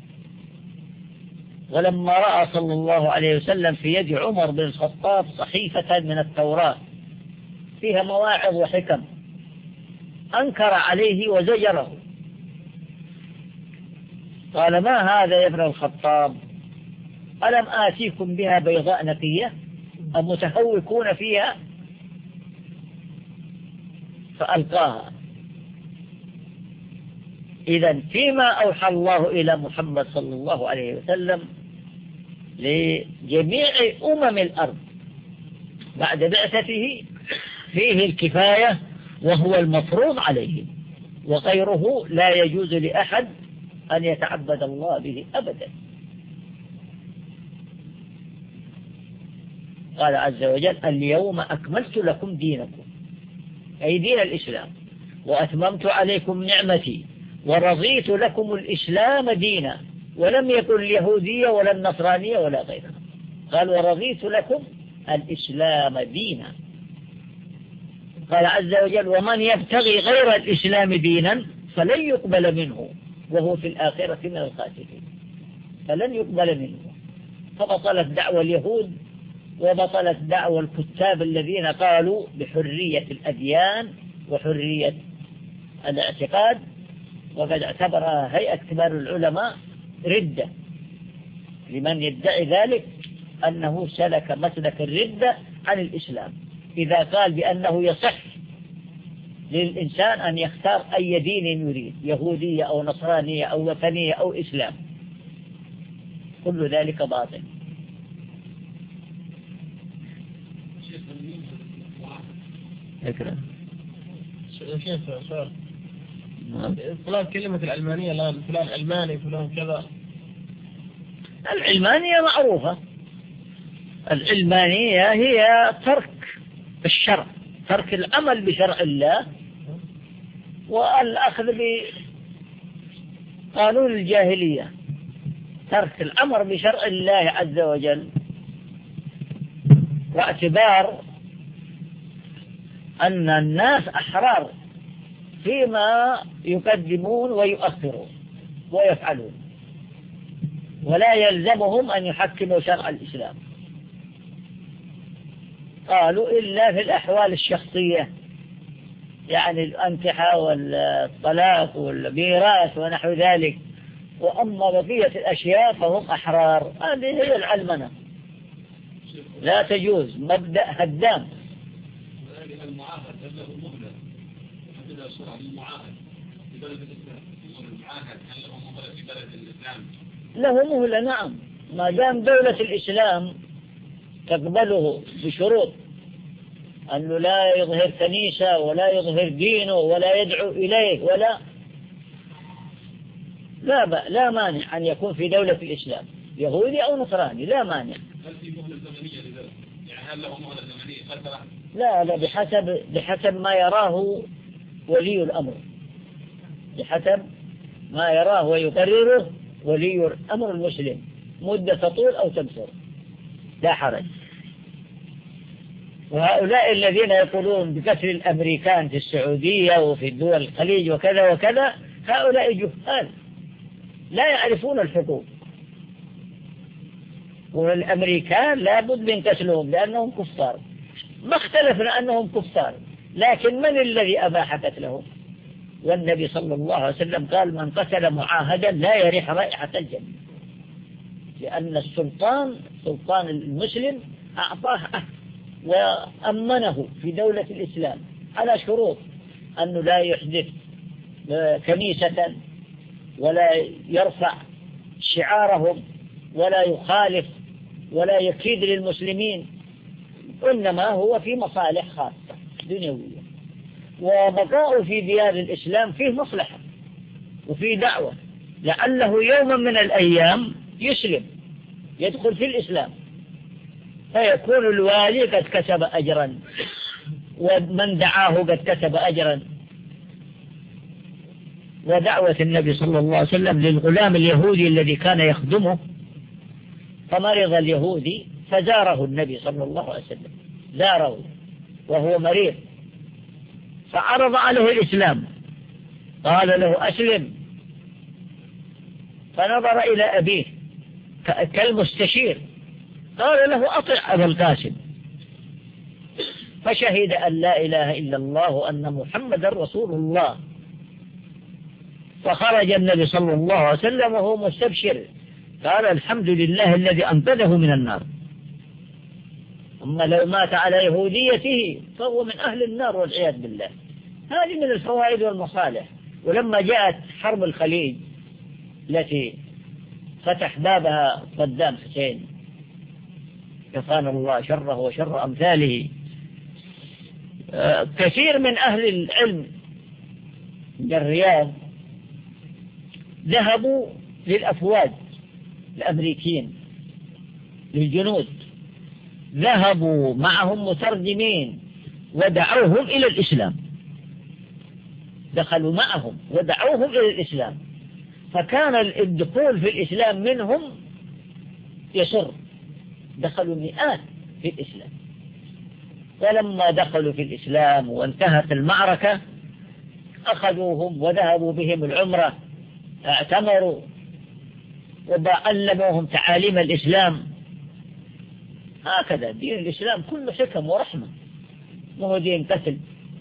Speaker 1: ولما رأى صلى الله عليه وسلم في يد عمر بن الخطاب صحيفة من التوراة فيها مواعظ وحكم أنكر عليه وزجره، قال: ما هذا يا ابن الخطاب؟ ألم آتيكم بها بيضاء نقية أم متهوكون فيها؟ فألقاها. إذن فيما أوحى الله إلى محمد صلى الله عليه وسلم لجميع أمم الأرض بعد بعثته فيه الكفاية وهو المفروض عليه، وغيره لا يجوز لأحد أن يتعبد الله به أبدا. قال عز وجل: اليوم أكملت لكم دينكم، أي دين الإسلام، وأتممت عليكم نعمتي ورضيت لكم الإسلام دينا، ولم يكن اليهودية ولا النصرانية ولا غيرها، قال: ورضيت لكم الإسلام دينا. قال عز وجل: ومن يبتغي غير الإسلام دينا فلن يقبل منه وهو في الآخرة من الخاسرين. فلن يقبل منه. فبطلت دعوة اليهود وبطلت دعوة الكتاب الذين قالوا بحرية الأديان وحرية الاعتقاد، وقد اعتبرها هيئة كبار العلماء ردة لمن يدعي ذلك، أنه سلك مسلك الردة عن الإسلام إذا قال بأنه يصح للإنسان أن يختار أي دين يريد، يهودية أو نصرانية أو وثنية أو إسلام، كل ذلك باطل.
Speaker 2: اكرم كيف صار فلان كلمة العلمانية الآن، فلان علماني فلان كذا،
Speaker 1: العلمانية معروفة. العلمانية هي ترك الشرع، ترك العمل بشرع الله والأخذ بقانون الجاهلية، ترك الأمر بشرع الله عز وجل، واعتبار أن الناس أحرار فيما يقدمون ويؤخرون ويفعلون، ولا يلزمهم أن يحكموا شرع الإسلام. قالوا إلا في الأحوال الشخصية، يعني الأنكحة والطلاق والميراث ونحو ذلك، وأما بقية الأشياء فهم أحرار. هذه هي العلمنة، لا تجوز، مبدأ هدام.
Speaker 3: المعاهد له مهلة حددها الشرع للمعاهد في بلد الإسلام، المعاهد هل له مهلة في بلد الإسلام؟
Speaker 1: له مهلة نعم، ما دام دولة الإسلام تقبله بشروط أنه لا يظهر كنيسة ولا يظهر دينه ولا يدعو إليه ولا لا بأ لا مانع أن يكون في دولة الإسلام يهودي أو نصراني، لا مانع.
Speaker 3: هل في مهلة زمنية لذلك؟ يعني هل له مهلة زمنية فترة؟
Speaker 1: لا لا، بحسب بحسب ما يراه ولي الأمر، بحسب ما يراه ويقرره ولي الأمر المسلم، مدة تطول أو تقصر لا حرج. وهؤلاء الذين يقولون بكسر الأمريكان في السعودية وفي الدول الخليج وكذا وكذا، هؤلاء جهال لا يعرفون الحقوق، والأمريكان لابد من قتلهم لأنهم كفار. ما اختلفنا أنهم كفار، لكن من الذي أباح قتلهم؟ والنبي صلى الله عليه وسلم قال من قتل معاهدا لا يريح رائحة الجنة، لأن السلطان سلطان المسلم أعطاه وأمنه في دولة الإسلام على شروط أنه لا يحدث كنيسة ولا يرفع شعارهم ولا يخالف ولا يكيد للمسلمين، إنما هو في مصالح خاصة دنيوية. وبقاء في ديار الإسلام فيه مصلحة وفيه دعوة، لعله يوما من الأيام يسلم يدخل في الإسلام فيكون الوالي قد كسب أجرا ومن دعاه قد كسب أجرا. ودعوة النبي صلى الله عليه وسلم للغلام اليهودي الذي كان يخدمه، فمرض اليهودي فزاره النبي صلى الله عليه وسلم، زاره وهو مريض، فعرض عليه الإسلام، قال له أسلم، فنظر إلى أبيه كالمستشير، قال له أطع أبا القاسم، فشهد أن لا إله إلا الله وأن محمد رسول الله. فخرج النبي صلى الله عليه وسلم وهو مستبشر، قال الحمد لله الذي أنقذه من النار. أما لو مات على يهوديته فهو من أهل النار والعياذ بالله. هذه من الفوائد والمصالح. ولما جاءت حرب الخليج التي فتح بابها صدام حسين كفانا الله شره وشر أمثاله، كثير من أهل العلم من الرياض ذهبوا للأفواج الأمريكيين للجنود، ذهبوا معهم مترجمين ودعوهم إلى الإسلام، دخلوا معهم ودعوهم إلى الإسلام، فكان الدخول في الإسلام منهم يسر، دخلوا مئات في الإسلام. فلما دخلوا في الإسلام وانتهت المعركة أخذوهم وذهبوا بهم العمرة، اعتمروا وعلموهم تعاليم الإسلام. هكذا دين الإسلام كله حكم ورحمة، مو دين قتل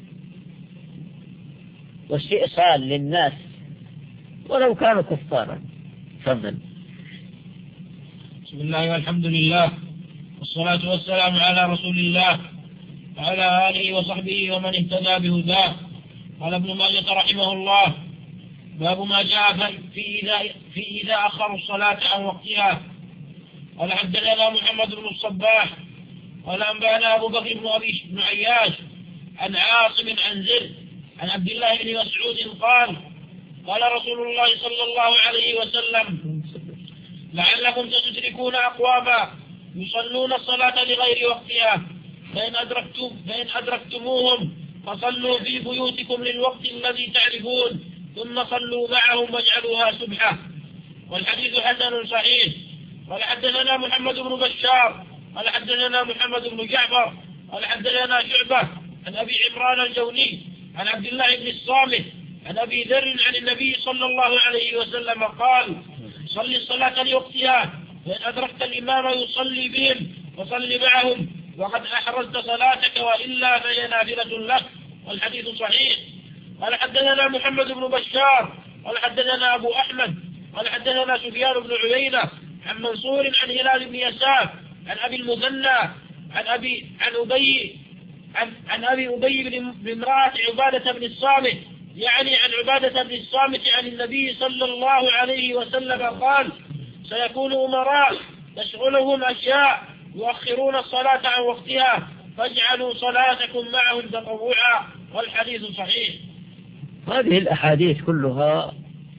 Speaker 1: واستئصال للناس ولو كانوا كفارا. تفضل.
Speaker 2: بسم الله والحمد لله والصلاة والسلام على رسول الله وعلى آله وصحبه ومن اهتدى بهداه. قال ابن مالك رحمه الله: باب ما جاء في إذا, في إذا أخروا الصلاة عن وقتها. قال حدثنا محمد بن الصباح قال أنبأنا أبو بكر بن أبي بن عياش عن عاصم عن زر عن عبد الله بن مسعود قال: قال رسول الله صلى الله عليه وسلم: لعلكم ستدركون أقواما يصلون الصلاة لغير وقتها فإن أدركتم فإن أدركتموهم فصلوا في بيوتكم للوقت الذي تعرفون ثم صلوا معهم واجعلوها سبحة. والحديث حسن صحيح. قال حدثنا محمد بن بشار قال حدثنا محمد بن جعفر قال حدثنا شعبة عن أبي عمران الجوني عن عبد الله بن الصامت عن أبي ذر عن النبي صلى الله عليه وسلم قال صل الصلاة لوقتها فإن أدركت الإمام يصلي بهم فصل معهم وقد أحرزت صلاتك وإلا فهي نافلة لك. والحديث صحيح. قال حدثنا محمد بن بشار قال حدثنا أبو أحمد قال حدثنا سفيان بن عيينة عن منصور عن هلال بن يساف عن أبي المثنى عن أبي عن أبي عن, عن أبي أبي بن امرأة عبادة بن الصامت يعني عن عبادة بن الصامت عن النبي صلى الله عليه وسلم قال سيكون أمراء تشغلهم أشياء يؤخرون الصلاة عن وقتها فاجعلوا صلاتكم معهم تطوعا. والحديث صحيح.
Speaker 1: هذه الأحاديث كلها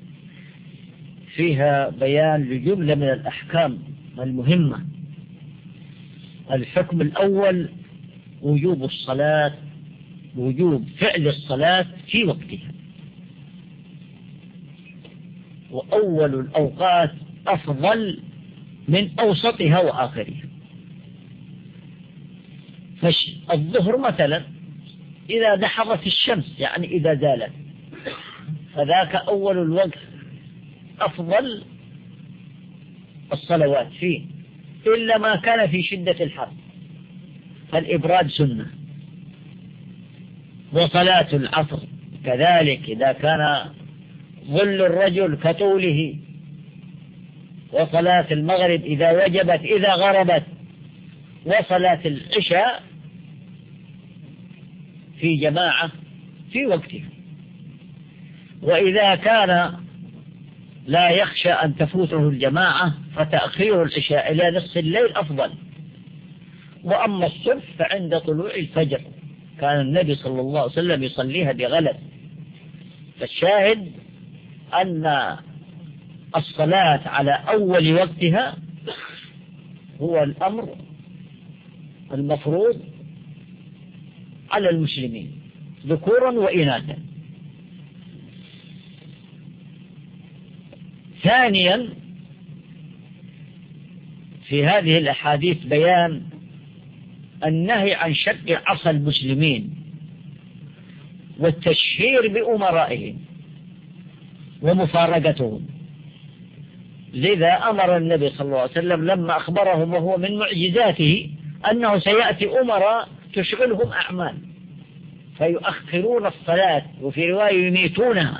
Speaker 1: فيها بيان لجملة من الأحكام المهمة. الحكم الأول وجوب الصلاة وجوب فعل الصلاة في وقتها، وأول الأوقات أفضل من أوسطها وآخرها. فالظهر مثلا إذا دحضت الشمس يعني إذا زالت فذاك أول الوقت أفضل الصلوات فيه، إلا ما كان في شدة الحر فالإبراد سنة. وصلاة العصر كذلك إذا كان ظل الرجل كطوله. وصلاة المغرب إذا وجبت إذا غربت. وصلاة العشاء في جماعة في وقتها. وإذا كان لا يخشى أن تفوته الجماعة فتأخير العشاء إلى نصف الليل أفضل. وأما الصبح فعند طلوع الفجر كان النبي صلى الله عليه وسلم يصليها بغلس. فالشاهد أن الصلاة على أول وقتها هو الأمر المفروض على المسلمين ذكورا وإناثا. ثانيا في هذه الأحاديث بيان النهي عن شق عصا المسلمين والتشهير بأمرائهم ومفارقتهم. لذا أمر النبي صلى الله عليه وسلم لما أخبرهم وهو من معجزاته أنه سيأتي أمراء تشغلهم أعمال فيؤخرون الصلاة وفي رواية يميتونها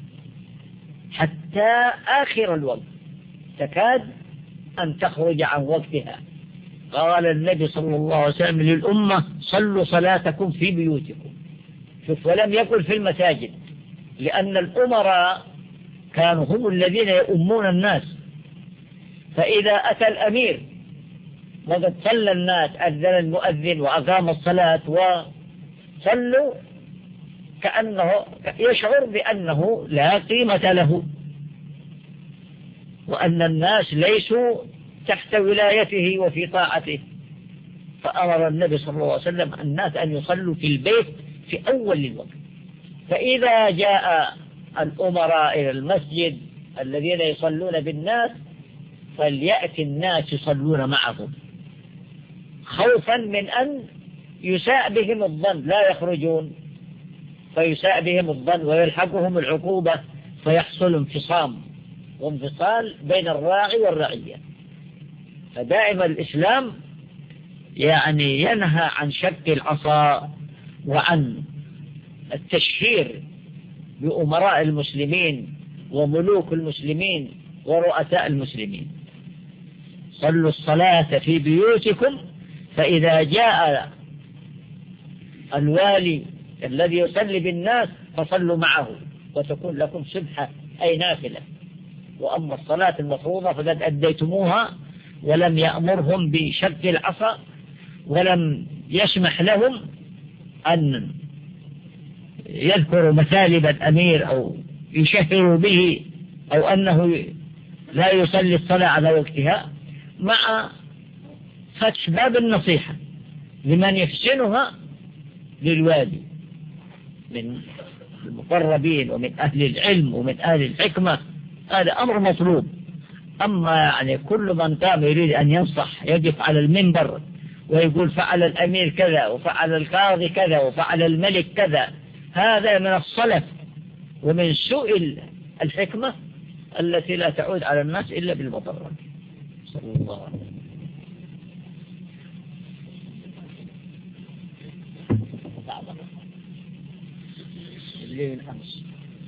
Speaker 1: حتى آخر الوقت تكاد أن تخرج عن وقتها. قال النبي صلى الله عليه وسلم للأمة صلوا صلاتكم في بيوتكم. شوف ولم يقل في المساجد، لأن الأمراء كانوا هم الذين يؤمون الناس. فإذا أتى الأمير وقد صلى الناس أذن المؤذن وأقام الصلاة وصلوا كأنه يشعر بأنه لا قيمة له وأن الناس ليسوا تحت ولايته وفي طاعته. فأمر النبي صلى الله عليه وسلم الناس أن يصلوا في البيت في أول الوقت. فإذا جاء الأمراء إلى المسجد الذين يصلون بالناس فليأتي الناس يصلون معهم خوفا من أن يساء بهم الظن، لا يخرجون فيساء بهم الظن ويلحقهم العقوبة فيحصل انفصام وانفصال بين الراعي والرعية. فدائما الإسلام يعني ينهى عن شق العصا وعن التشهير بأمراء المسلمين وملوك المسلمين ورؤساء المسلمين. صلوا الصلاة في بيوتكم فإذا جاء الوالي الذي يصلي بالناس فصلوا معه وتكون لكم سبحة أي نافلة. وأما الصلاة المفروضة فقد أديتموها ولم يأمرهم بشق العصا ولم يسمح لهم أن يذكروا مثالب الأمير أو يشهروا به أو أنه لا يصلي الصلاة على وقتها، مع فتح باب النصيحة لمن يحسنها للوالي من المقربين ومن أهل العلم ومن أهل الحكمة، هذا أمر مطلوب. أما يعني كل من قام يريد أن ينصح يقف على المنبر ويقول فعل الأمير كذا وفعل القاضي كذا وفعل الملك كذا، هذا من الصلف ومن سوء الحكمة التي لا تعود على الناس إلا بالمضرة. صلى الله عليه وسلم. الليل من أمس.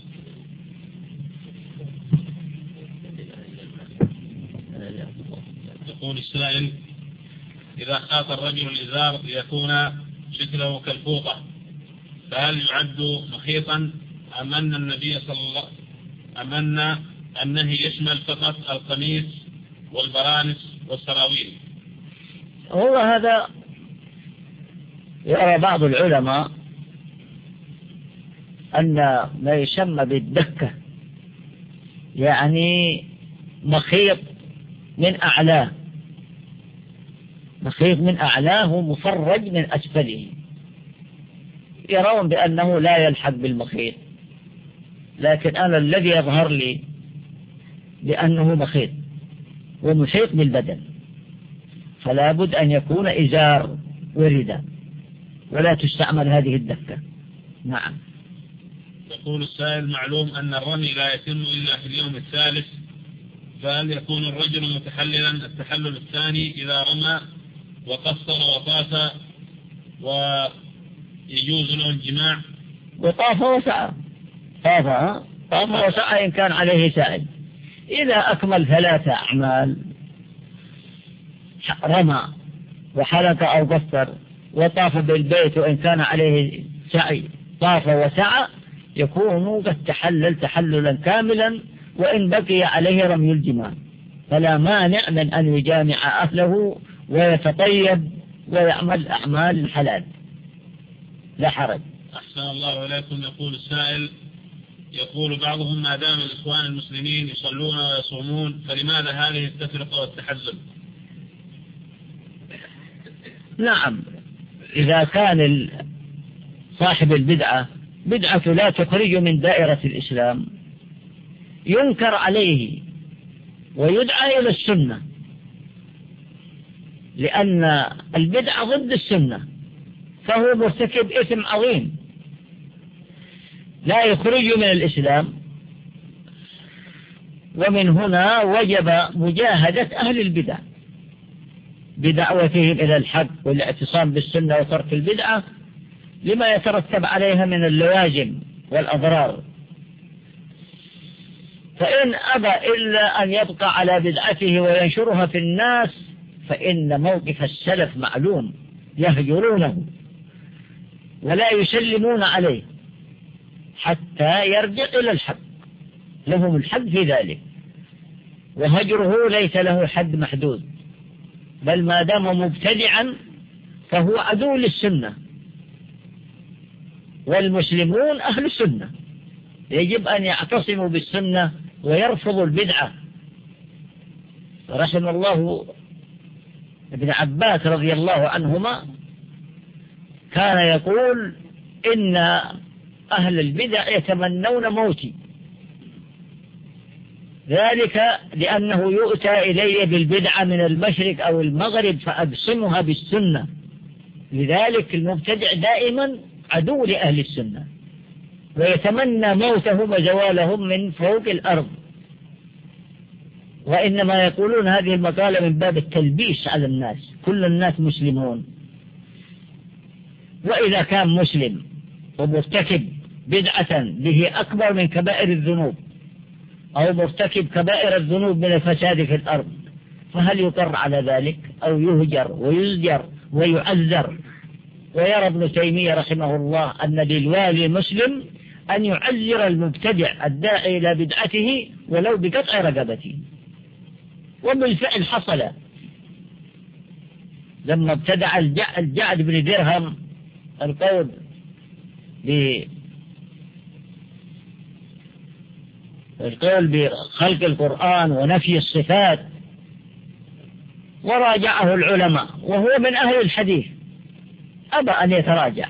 Speaker 3: يقول السائل: إذا خاط الرجل الإزار ليكون شكله كالفوطة فهل يعد مخيطا أم أن النبي صلى الله أم أن النهي يشمل فقط القميص والبرانس والسراويل؟
Speaker 1: هو هذا يرى بعض العلماء أن ما يسمى بالدكة يعني مخيط من أعلاه، مخيط من أعلاه مفرج من أسفله، يرون بأنه لا يلحق بالمخيط، لكن أنا الذي يظهر لي بأنه مخيط ومحيط بالبدن، فلا بد أن يكون إزار ورداء ولا تستعمل هذه الدكة. نعم.
Speaker 3: يقول السائل: معلوم أن الرمي لا يتم إلا في اليوم الثالث، فهل يكون الرجل متحللا التحلل الثاني إذا رمى وقصر وطاف ويجوز له الجماع؟
Speaker 1: وطاف وسعى، طاف طاف وسعى إن كان عليه سائل. إذا أكمل ثلاثة أعمال، رمى وحلق أو قصر وطاف بالبيت وإن كان عليه سعي، طاف وسعى، يكون قد تحلل تحللا كاملا، وإن بقي عليه رمي الجماع فلا مانع من أن يجامع أهله ويتطيب ويعمل أعمال الحلال، لا حرج.
Speaker 3: أحسن الله إليكم. يقول السائل: يقول بعضهم ما دام الإخوان المسلمين يصلون ويصومون فلماذا هذه التفرقة والتحزب؟
Speaker 1: نعم، إذا كان صاحب البدعة بدعة لا تخرج من دائرة الإسلام ينكر عليه ويدعى إلى السنة، لأن البدعة ضد السنة، فهو مرتكب إثم عظيم لا يخرج من الإسلام. ومن هنا وجب مجاهدة أهل البدع بدعوتهم إلى الحق والاعتصام بالسنة وترك البدعة لما يترتب عليها من اللوازم والأضرار. فإن أبى إلا أن يبقى على بدعته وينشرها في الناس فإن موقف السلف معلوم، يهجرونه ولا يسلمون عليه حتى يرجع إلى الحق، لهم الحق في ذلك، وهجره ليس له حد محدود، بل ما دام مبتدعا فهو عدو للسنة، والمسلمون أهل السنة يجب أن يعتصموا بالسنة ويرفضوا البدعة. رحم الله ابن عباس رضي الله عنهما كان يقول: إن أهل البدع يتمنون موتي، ذلك لأنه يؤتى إلي بالبدعة من المشرق أو المغرب فأبصمها بالسنة، لذلك المبتدع دائما عدو لأهل السنة ويتمنى موتهم وزوالهم من فوق الأرض، وإنما يقولون هذه المقالة من باب التلبيس على الناس، كل الناس مسلمون. وإذا كان مسلم ومرتكب بدعة به أكبر من كبائر الذنوب أو مرتكب كبائر الذنوب من الفساد في الأرض، فهل يقر على ذلك أو يهجر ويزجر ويعذر؟ ويرى ابن تيمية رحمه الله أن للوالي المسلم أن يعذر المبتدع الداعي إلى بدعته ولو بقطع رقبته، وبالفعل حصل لما ابتدع الجعد بن درهم القول القول بخلق القرآن ونفي الصفات، وراجعه العلماء وهو من أهل الحديث أبى أن يتراجع.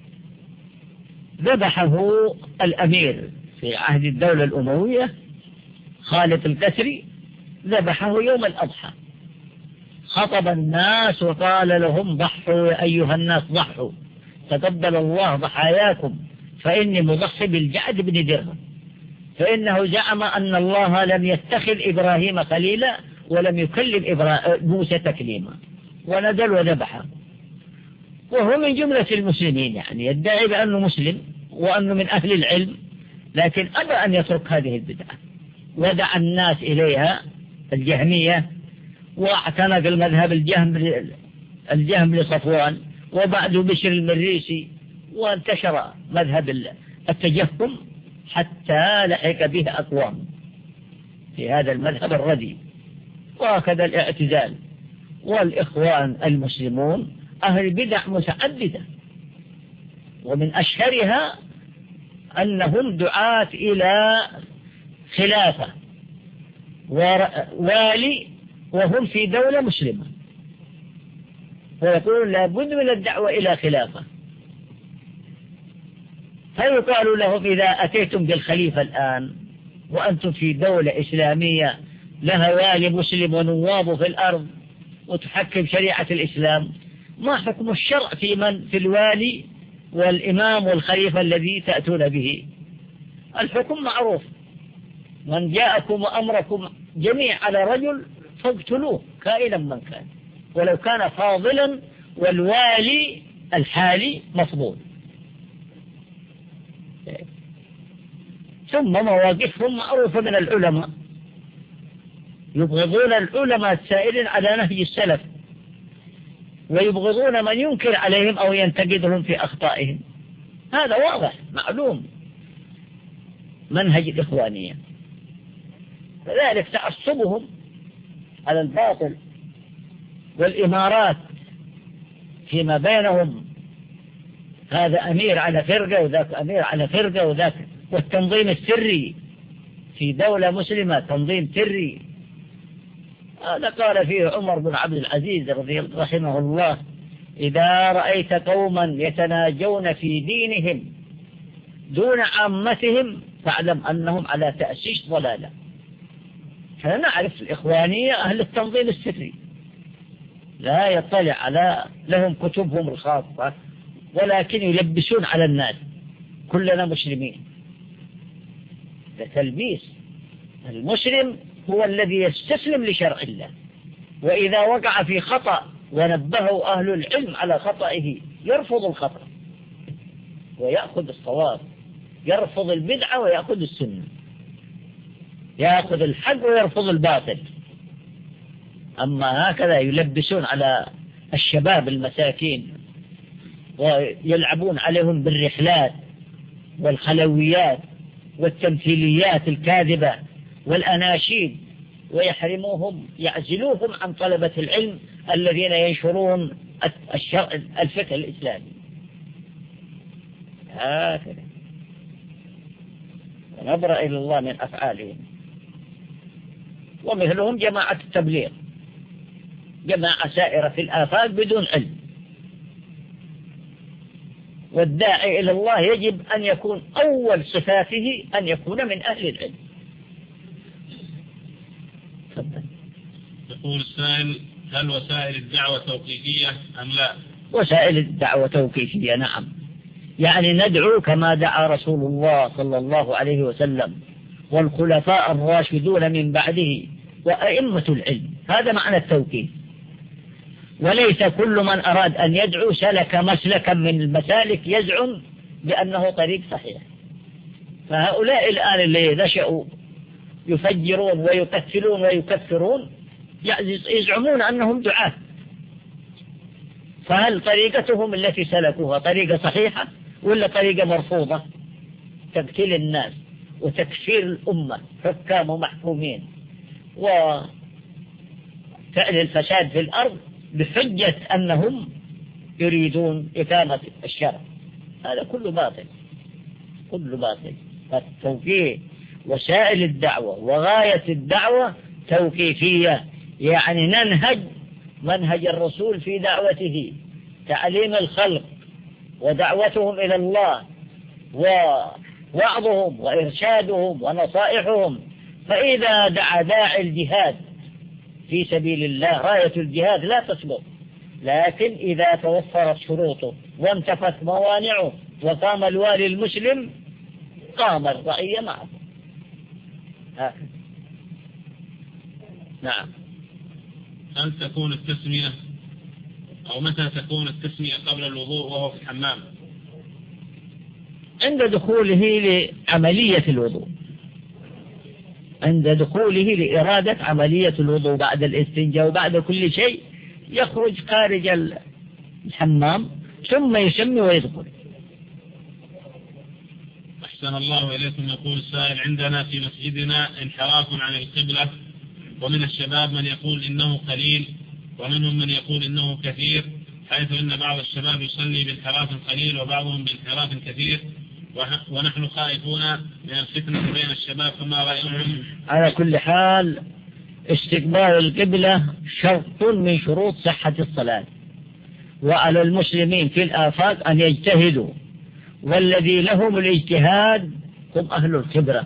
Speaker 1: ذبحه الأمير في عهد الدولة الأموية خالد الكسري، ذبحه يوم الأضحى، خطب الناس وقال لهم ضحوا يا أيها الناس ضحوا، تقبل الله ضحاياكم، فإني مضحي بالجعد بن درهم، فإنه زعم أن الله لم يتخذ إبراهيم خليلا ولم يكلم موسى تكليما، ونزل وذبحه، وهو من جملة المسلمين، يعني يدعي بأنه مسلم وأنه من أهل العلم، لكن أبى أن يترك هذه البدعة، ودع الناس إليها الجهمية، واعتنق المذهب الجهم الجهم لصفوان، وبعده بشر المريسي، وانتشر مذهب التجهم حتى لحق به أقوام في هذا المذهب الرديء. وهكذا الاعتزال والإخوان المسلمون أهل بدع متعددة، ومن أشهرها أنهم دعاة إلى خلافة والي وهم في دولة مسلمة، ويقولون لابد من الدعوة إلى خلافة، فيقال لهم إذا أتيتم بالخليفة الآن وأنتم في دولة إسلامية لها والي مسلم ونواب في الأرض وتحكم شريعة الإسلام، ما حكم الشرع في من في الوالي والإمام والخليفة الذي تأتون به؟ الحكم معروف، من جاءكم وأمركم جميع على رجل فاقتلوه كائنا من كان، ولو كان فاضلا والوالي الحالي مفضول. ثم مواقفهم معروفة من العلماء، يبغضون العلماء السائرين على نهج السلف، ويبغضون من ينكر عليهم أو ينتقدهم في أخطائهم. هذا واضح معلوم منهج الإخوانية. كذلك تعصبهم على الباطل والإمارات فيما بينهم، هذا أمير على فرقة وذاك أمير على فرقة وذاك، والتنظيم السري في دولة مسلمة تنظيم سري. هذا قال فيه عمر بن عبد العزيز رضي الله رحمه الله: إذا رأيت قوما يتناجون في دينهم دون عامتهم فاعلم أنهم على تأسيس ضلالة. احنا نعرف الإخوانية أهل التنظيم السري، لا يطلع على لهم كتبهم الخاصة، ولكن يلبسون على الناس كلنا مسلمين. ده تلبيس. المسلم هو الذي يستسلم لشرع الله، وإذا وقع في خطأ ونبهه أهل العلم على خطئه يرفض الخطأ ويأخذ الصواب، يرفض البدعة ويأخذ السنة، يأخذ الحق ويرفض الباطل. أما هكذا يلبسون على الشباب المساكين ويلعبون عليهم بالرحلات والخلويات والتمثيليات الكاذبة والأناشيد، ويحرموهم يعزلوهم عن طلبة العلم الذين ينشرون الفقه الإسلامي. هكذا نبرأ إلى الله من أفعالهم. ومثلهم جماعة التبليغ، جماعة سائرة في الآفاق بدون علم. والداعي إلى الله يجب أن يكون أول صفاته أن يكون من أهل العلم. تفضل.
Speaker 3: يقول السائل: هل وسائل الدعوة توقيفية أم لا؟
Speaker 1: وسائل الدعوة توقيفية، نعم. يعني ندعو كما دعا رسول الله صلى الله عليه وسلم والخلفاء الراشدون من بعده وأئمة العلم، هذا معنى التوقيف. وليس كل من أراد أن يدعو سلك مسلكا من المسالك يزعم بأنه طريق صحيح. فهؤلاء الآن اللي نشأوا يفجرون ويقتلون ويكفرون يزعمون أنهم دعاة، فهل طريقتهم التي سلكوها طريقة صحيحة ولا طريقة مرفوضة؟ تقتيل الناس وتكفير الأمة، حكام ومحكومين، وفعل الفساد في الأرض بحجة أنهم يريدون إقامة الشرع، هذا كله باطل، كله باطل. فالتوجيه وسائل الدعوة وغاية الدعوة توقيفية، يعني ننهج منهج الرسول في دعوته، تعليم الخلق ودعوتهم إلى الله ووعظهم وإرشادهم ونصائحهم. فإذا دعا داعي الجهاد في سبيل الله، راية الجهاد لا تسقط، لكن إذا توفرت شروطه وانتفت موانعه وقام الوالي المسلم قام الرعية معه. هكذا. نعم.
Speaker 3: هل تكون التسمية أو متى تكون التسمية قبل الوضوء وهو في الحمام؟
Speaker 1: عند دخوله لعملية الوضوء، عند دخوله لإرادة عملية الوضوء بعد الاستنجاء وبعد كل شيء يخرج خارج الحمام ثم يسمي ويدخل.
Speaker 3: أحسن الله إليكم. يقول السائل: عندنا في مسجدنا انحراف عن القبلة، ومن الشباب من يقول إنه قليل ومنهم من يقول إنه كثير، حيث إن بعض الشباب يصلي بانحراف قليل وبعضهم بانحراف كثير، ونحن خائفون من الفتنة بين الشباب، فما رأيهم؟
Speaker 1: على كل حال استقبال القبلة شرط من شروط صحة الصلاة، وعلى المسلمين في الآفاق أن يجتهدوا، والذي لهم الاجتهاد هم أهل الخبرة،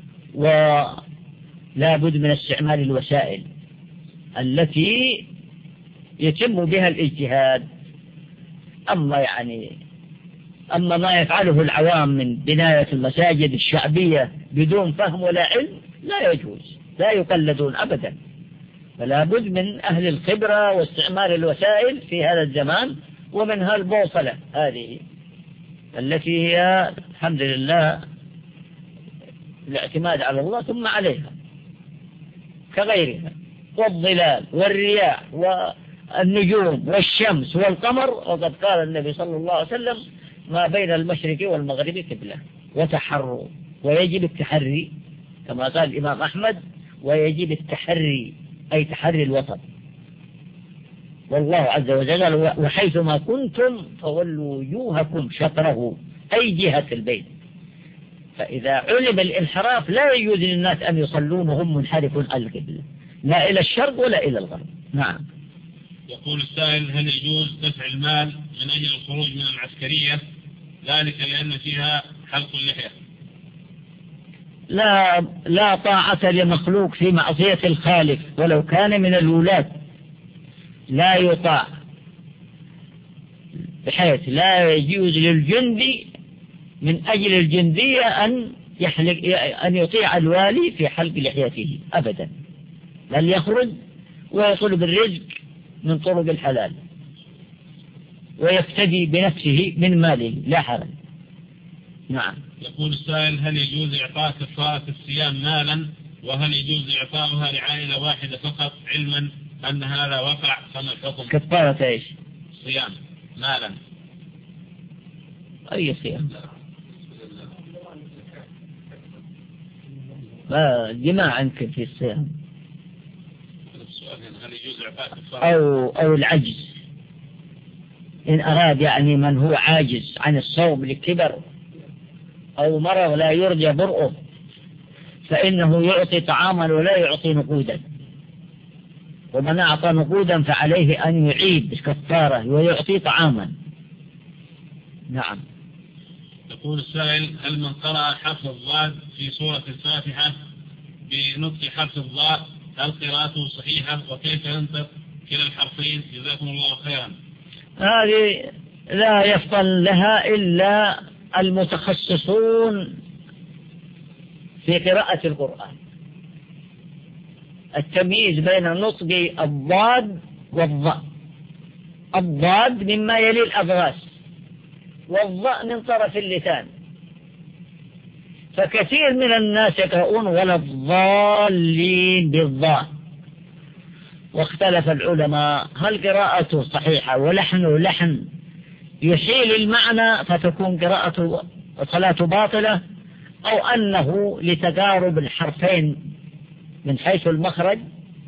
Speaker 1: ولا بد من استعمال الوسائل التي يتم بها الاجتهاد. أما يعني أما ما يفعله العوام من بناية المساجد الشعبية بدون فهم ولا علم لا يجوز، لا يقلدون أبدا. فلا بد من أهل الخبرة واستعمال الوسائل في هذا الزمان، ومنها البوصلة هذه التي هي الحمد لله الاعتماد على الله ثم عليها كغيرها، والظلال والرياح والنجوم والشمس والقمر. وقد قال النبي صلى الله عليه وسلم: ما بين المشرق والمغرب قبلة، وتحروا، ويجب التحري كما قال الإمام أحمد، ويجب التحري أي تحري الوطن. والله عز وجل: وحيثما كنتم فولوا وجوهكم شطره، أي جهة البيت. فإذا علم الانحراف لا يجوز للناس أن يصلون وهم منحرفون عن القبلة، لا إلى الشرق ولا إلى الغرب. نعم.
Speaker 3: يقول السائل: هل يجوز دفع المال من أجل الخروج من العسكرية، ذلك لأن فيها حلق اللحية؟
Speaker 1: لا لا طاعة لمخلوق في معصية الخالق ولو كان من الولاة، لا يطاع، بحيث لا يجوز للجندي من أجل الجندية أن يحلق أن يطيع الوالي في حلق لحيته أبدا، بل يخرج ويطلب الرزق من طرق الحلال ويفتدي بنفسه من ماله لا حرج. نعم.
Speaker 3: يقول السائل: هل يجوز إعطاء كفارة الصيام مالا، وهل يجوز إعطاؤها لعائلة واحدة فقط، علما أن هذا وقع؟ فما الحكم؟
Speaker 1: كفارة إيش؟
Speaker 3: صيام مالا.
Speaker 1: أي صيام؟ ما جماع عنك في الصيام.
Speaker 3: هل يجوز إعطاء كفارة؟
Speaker 1: أو أو العجز، إن أراد يعني من هو عاجز عن الصوم لكبر أو مرض لا يرجى برؤه، فإنه يعطي طعاما ولا يعطي نقودا، ومن أعطى نقودا فعليه أن يعيد كفارة ويعطي طعاما. نعم.
Speaker 3: يقول السائل: هل من قرأ حرف الضاد في سورة الفاتحة بنطق حرف الضاد هل قراءته صحيحة، وكيف ينطق كلا الحرفين؟ جزاكم الله خيرا.
Speaker 1: هذه لا يفضل لها إلا المتخصصون في قراءة القرآن، التمييز بين نطق الضاد والضاء. الضاد مما يلي الأضراس، والضاء من طرف اللسان. فكثير من الناس يقرؤون ولا الضالين بالضاء، واختلف العلماء هل قراءته صحيحة ولحنه لحن يحيل المعنى فتكون قراءة الصلاة باطلة، أو أنه لتقارب الحرفين من حيث المخرج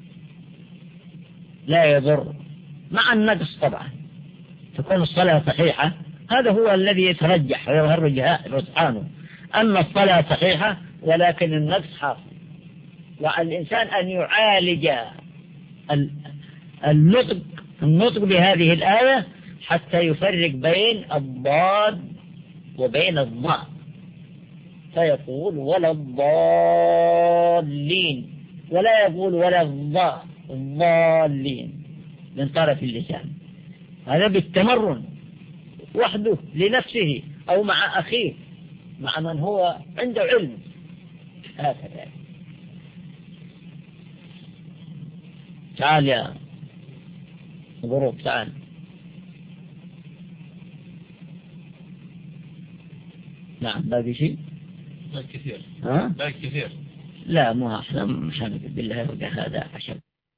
Speaker 1: لا يضر، مع النقص طبعا تكون الصلاة صحيحة. هذا هو الذي يترجح ويظهر رجحانه، أن الصلاة صحيحة ولكن النقص حاصل. والإنسان أن يعالج النطق النطق بهذه الآية حتى يفرق بين الضاد وبين الضاء، فيقول ولا الضالين، ولا يقول ولا الضاء الضالين من طرف اللسان. هذا بالتمرن وحده لنفسه أو مع أخيه، مع من هو عنده علم، هكذا. تعال يا غروب، تعال. نعم، باقي شيء؟
Speaker 3: باقي كثير.
Speaker 1: ها؟
Speaker 3: باقي كثير.
Speaker 1: لا، مو أحسن، مش هنقول بالله يرجع هذا عشان.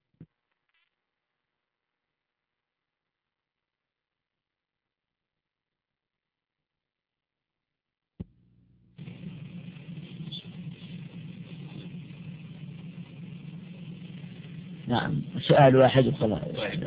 Speaker 1: نعم، سؤال واحد وخلاص.
Speaker 3: طيب.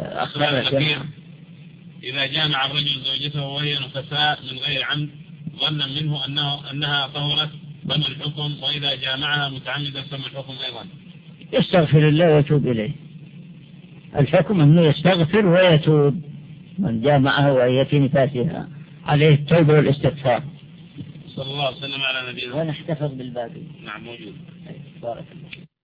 Speaker 3: إذا جامع الرجل زوجته وهي نفساء من غير عمد ظنا منه أنه أنها طهرت فما الحكم؟ وإذا جامعها متعمدا فما الحكم أيضا؟
Speaker 1: يستغفر الله ويتوب إليه. الحكم أنه يستغفر ويتوب. من جامعها وهي في نفاسها عليه التوبة والاستغفار.
Speaker 3: صلى الله عليه وسلم على نبينا.
Speaker 1: ونحتفظ بالباقي.
Speaker 3: نعم، موجود.
Speaker 1: بارك الله.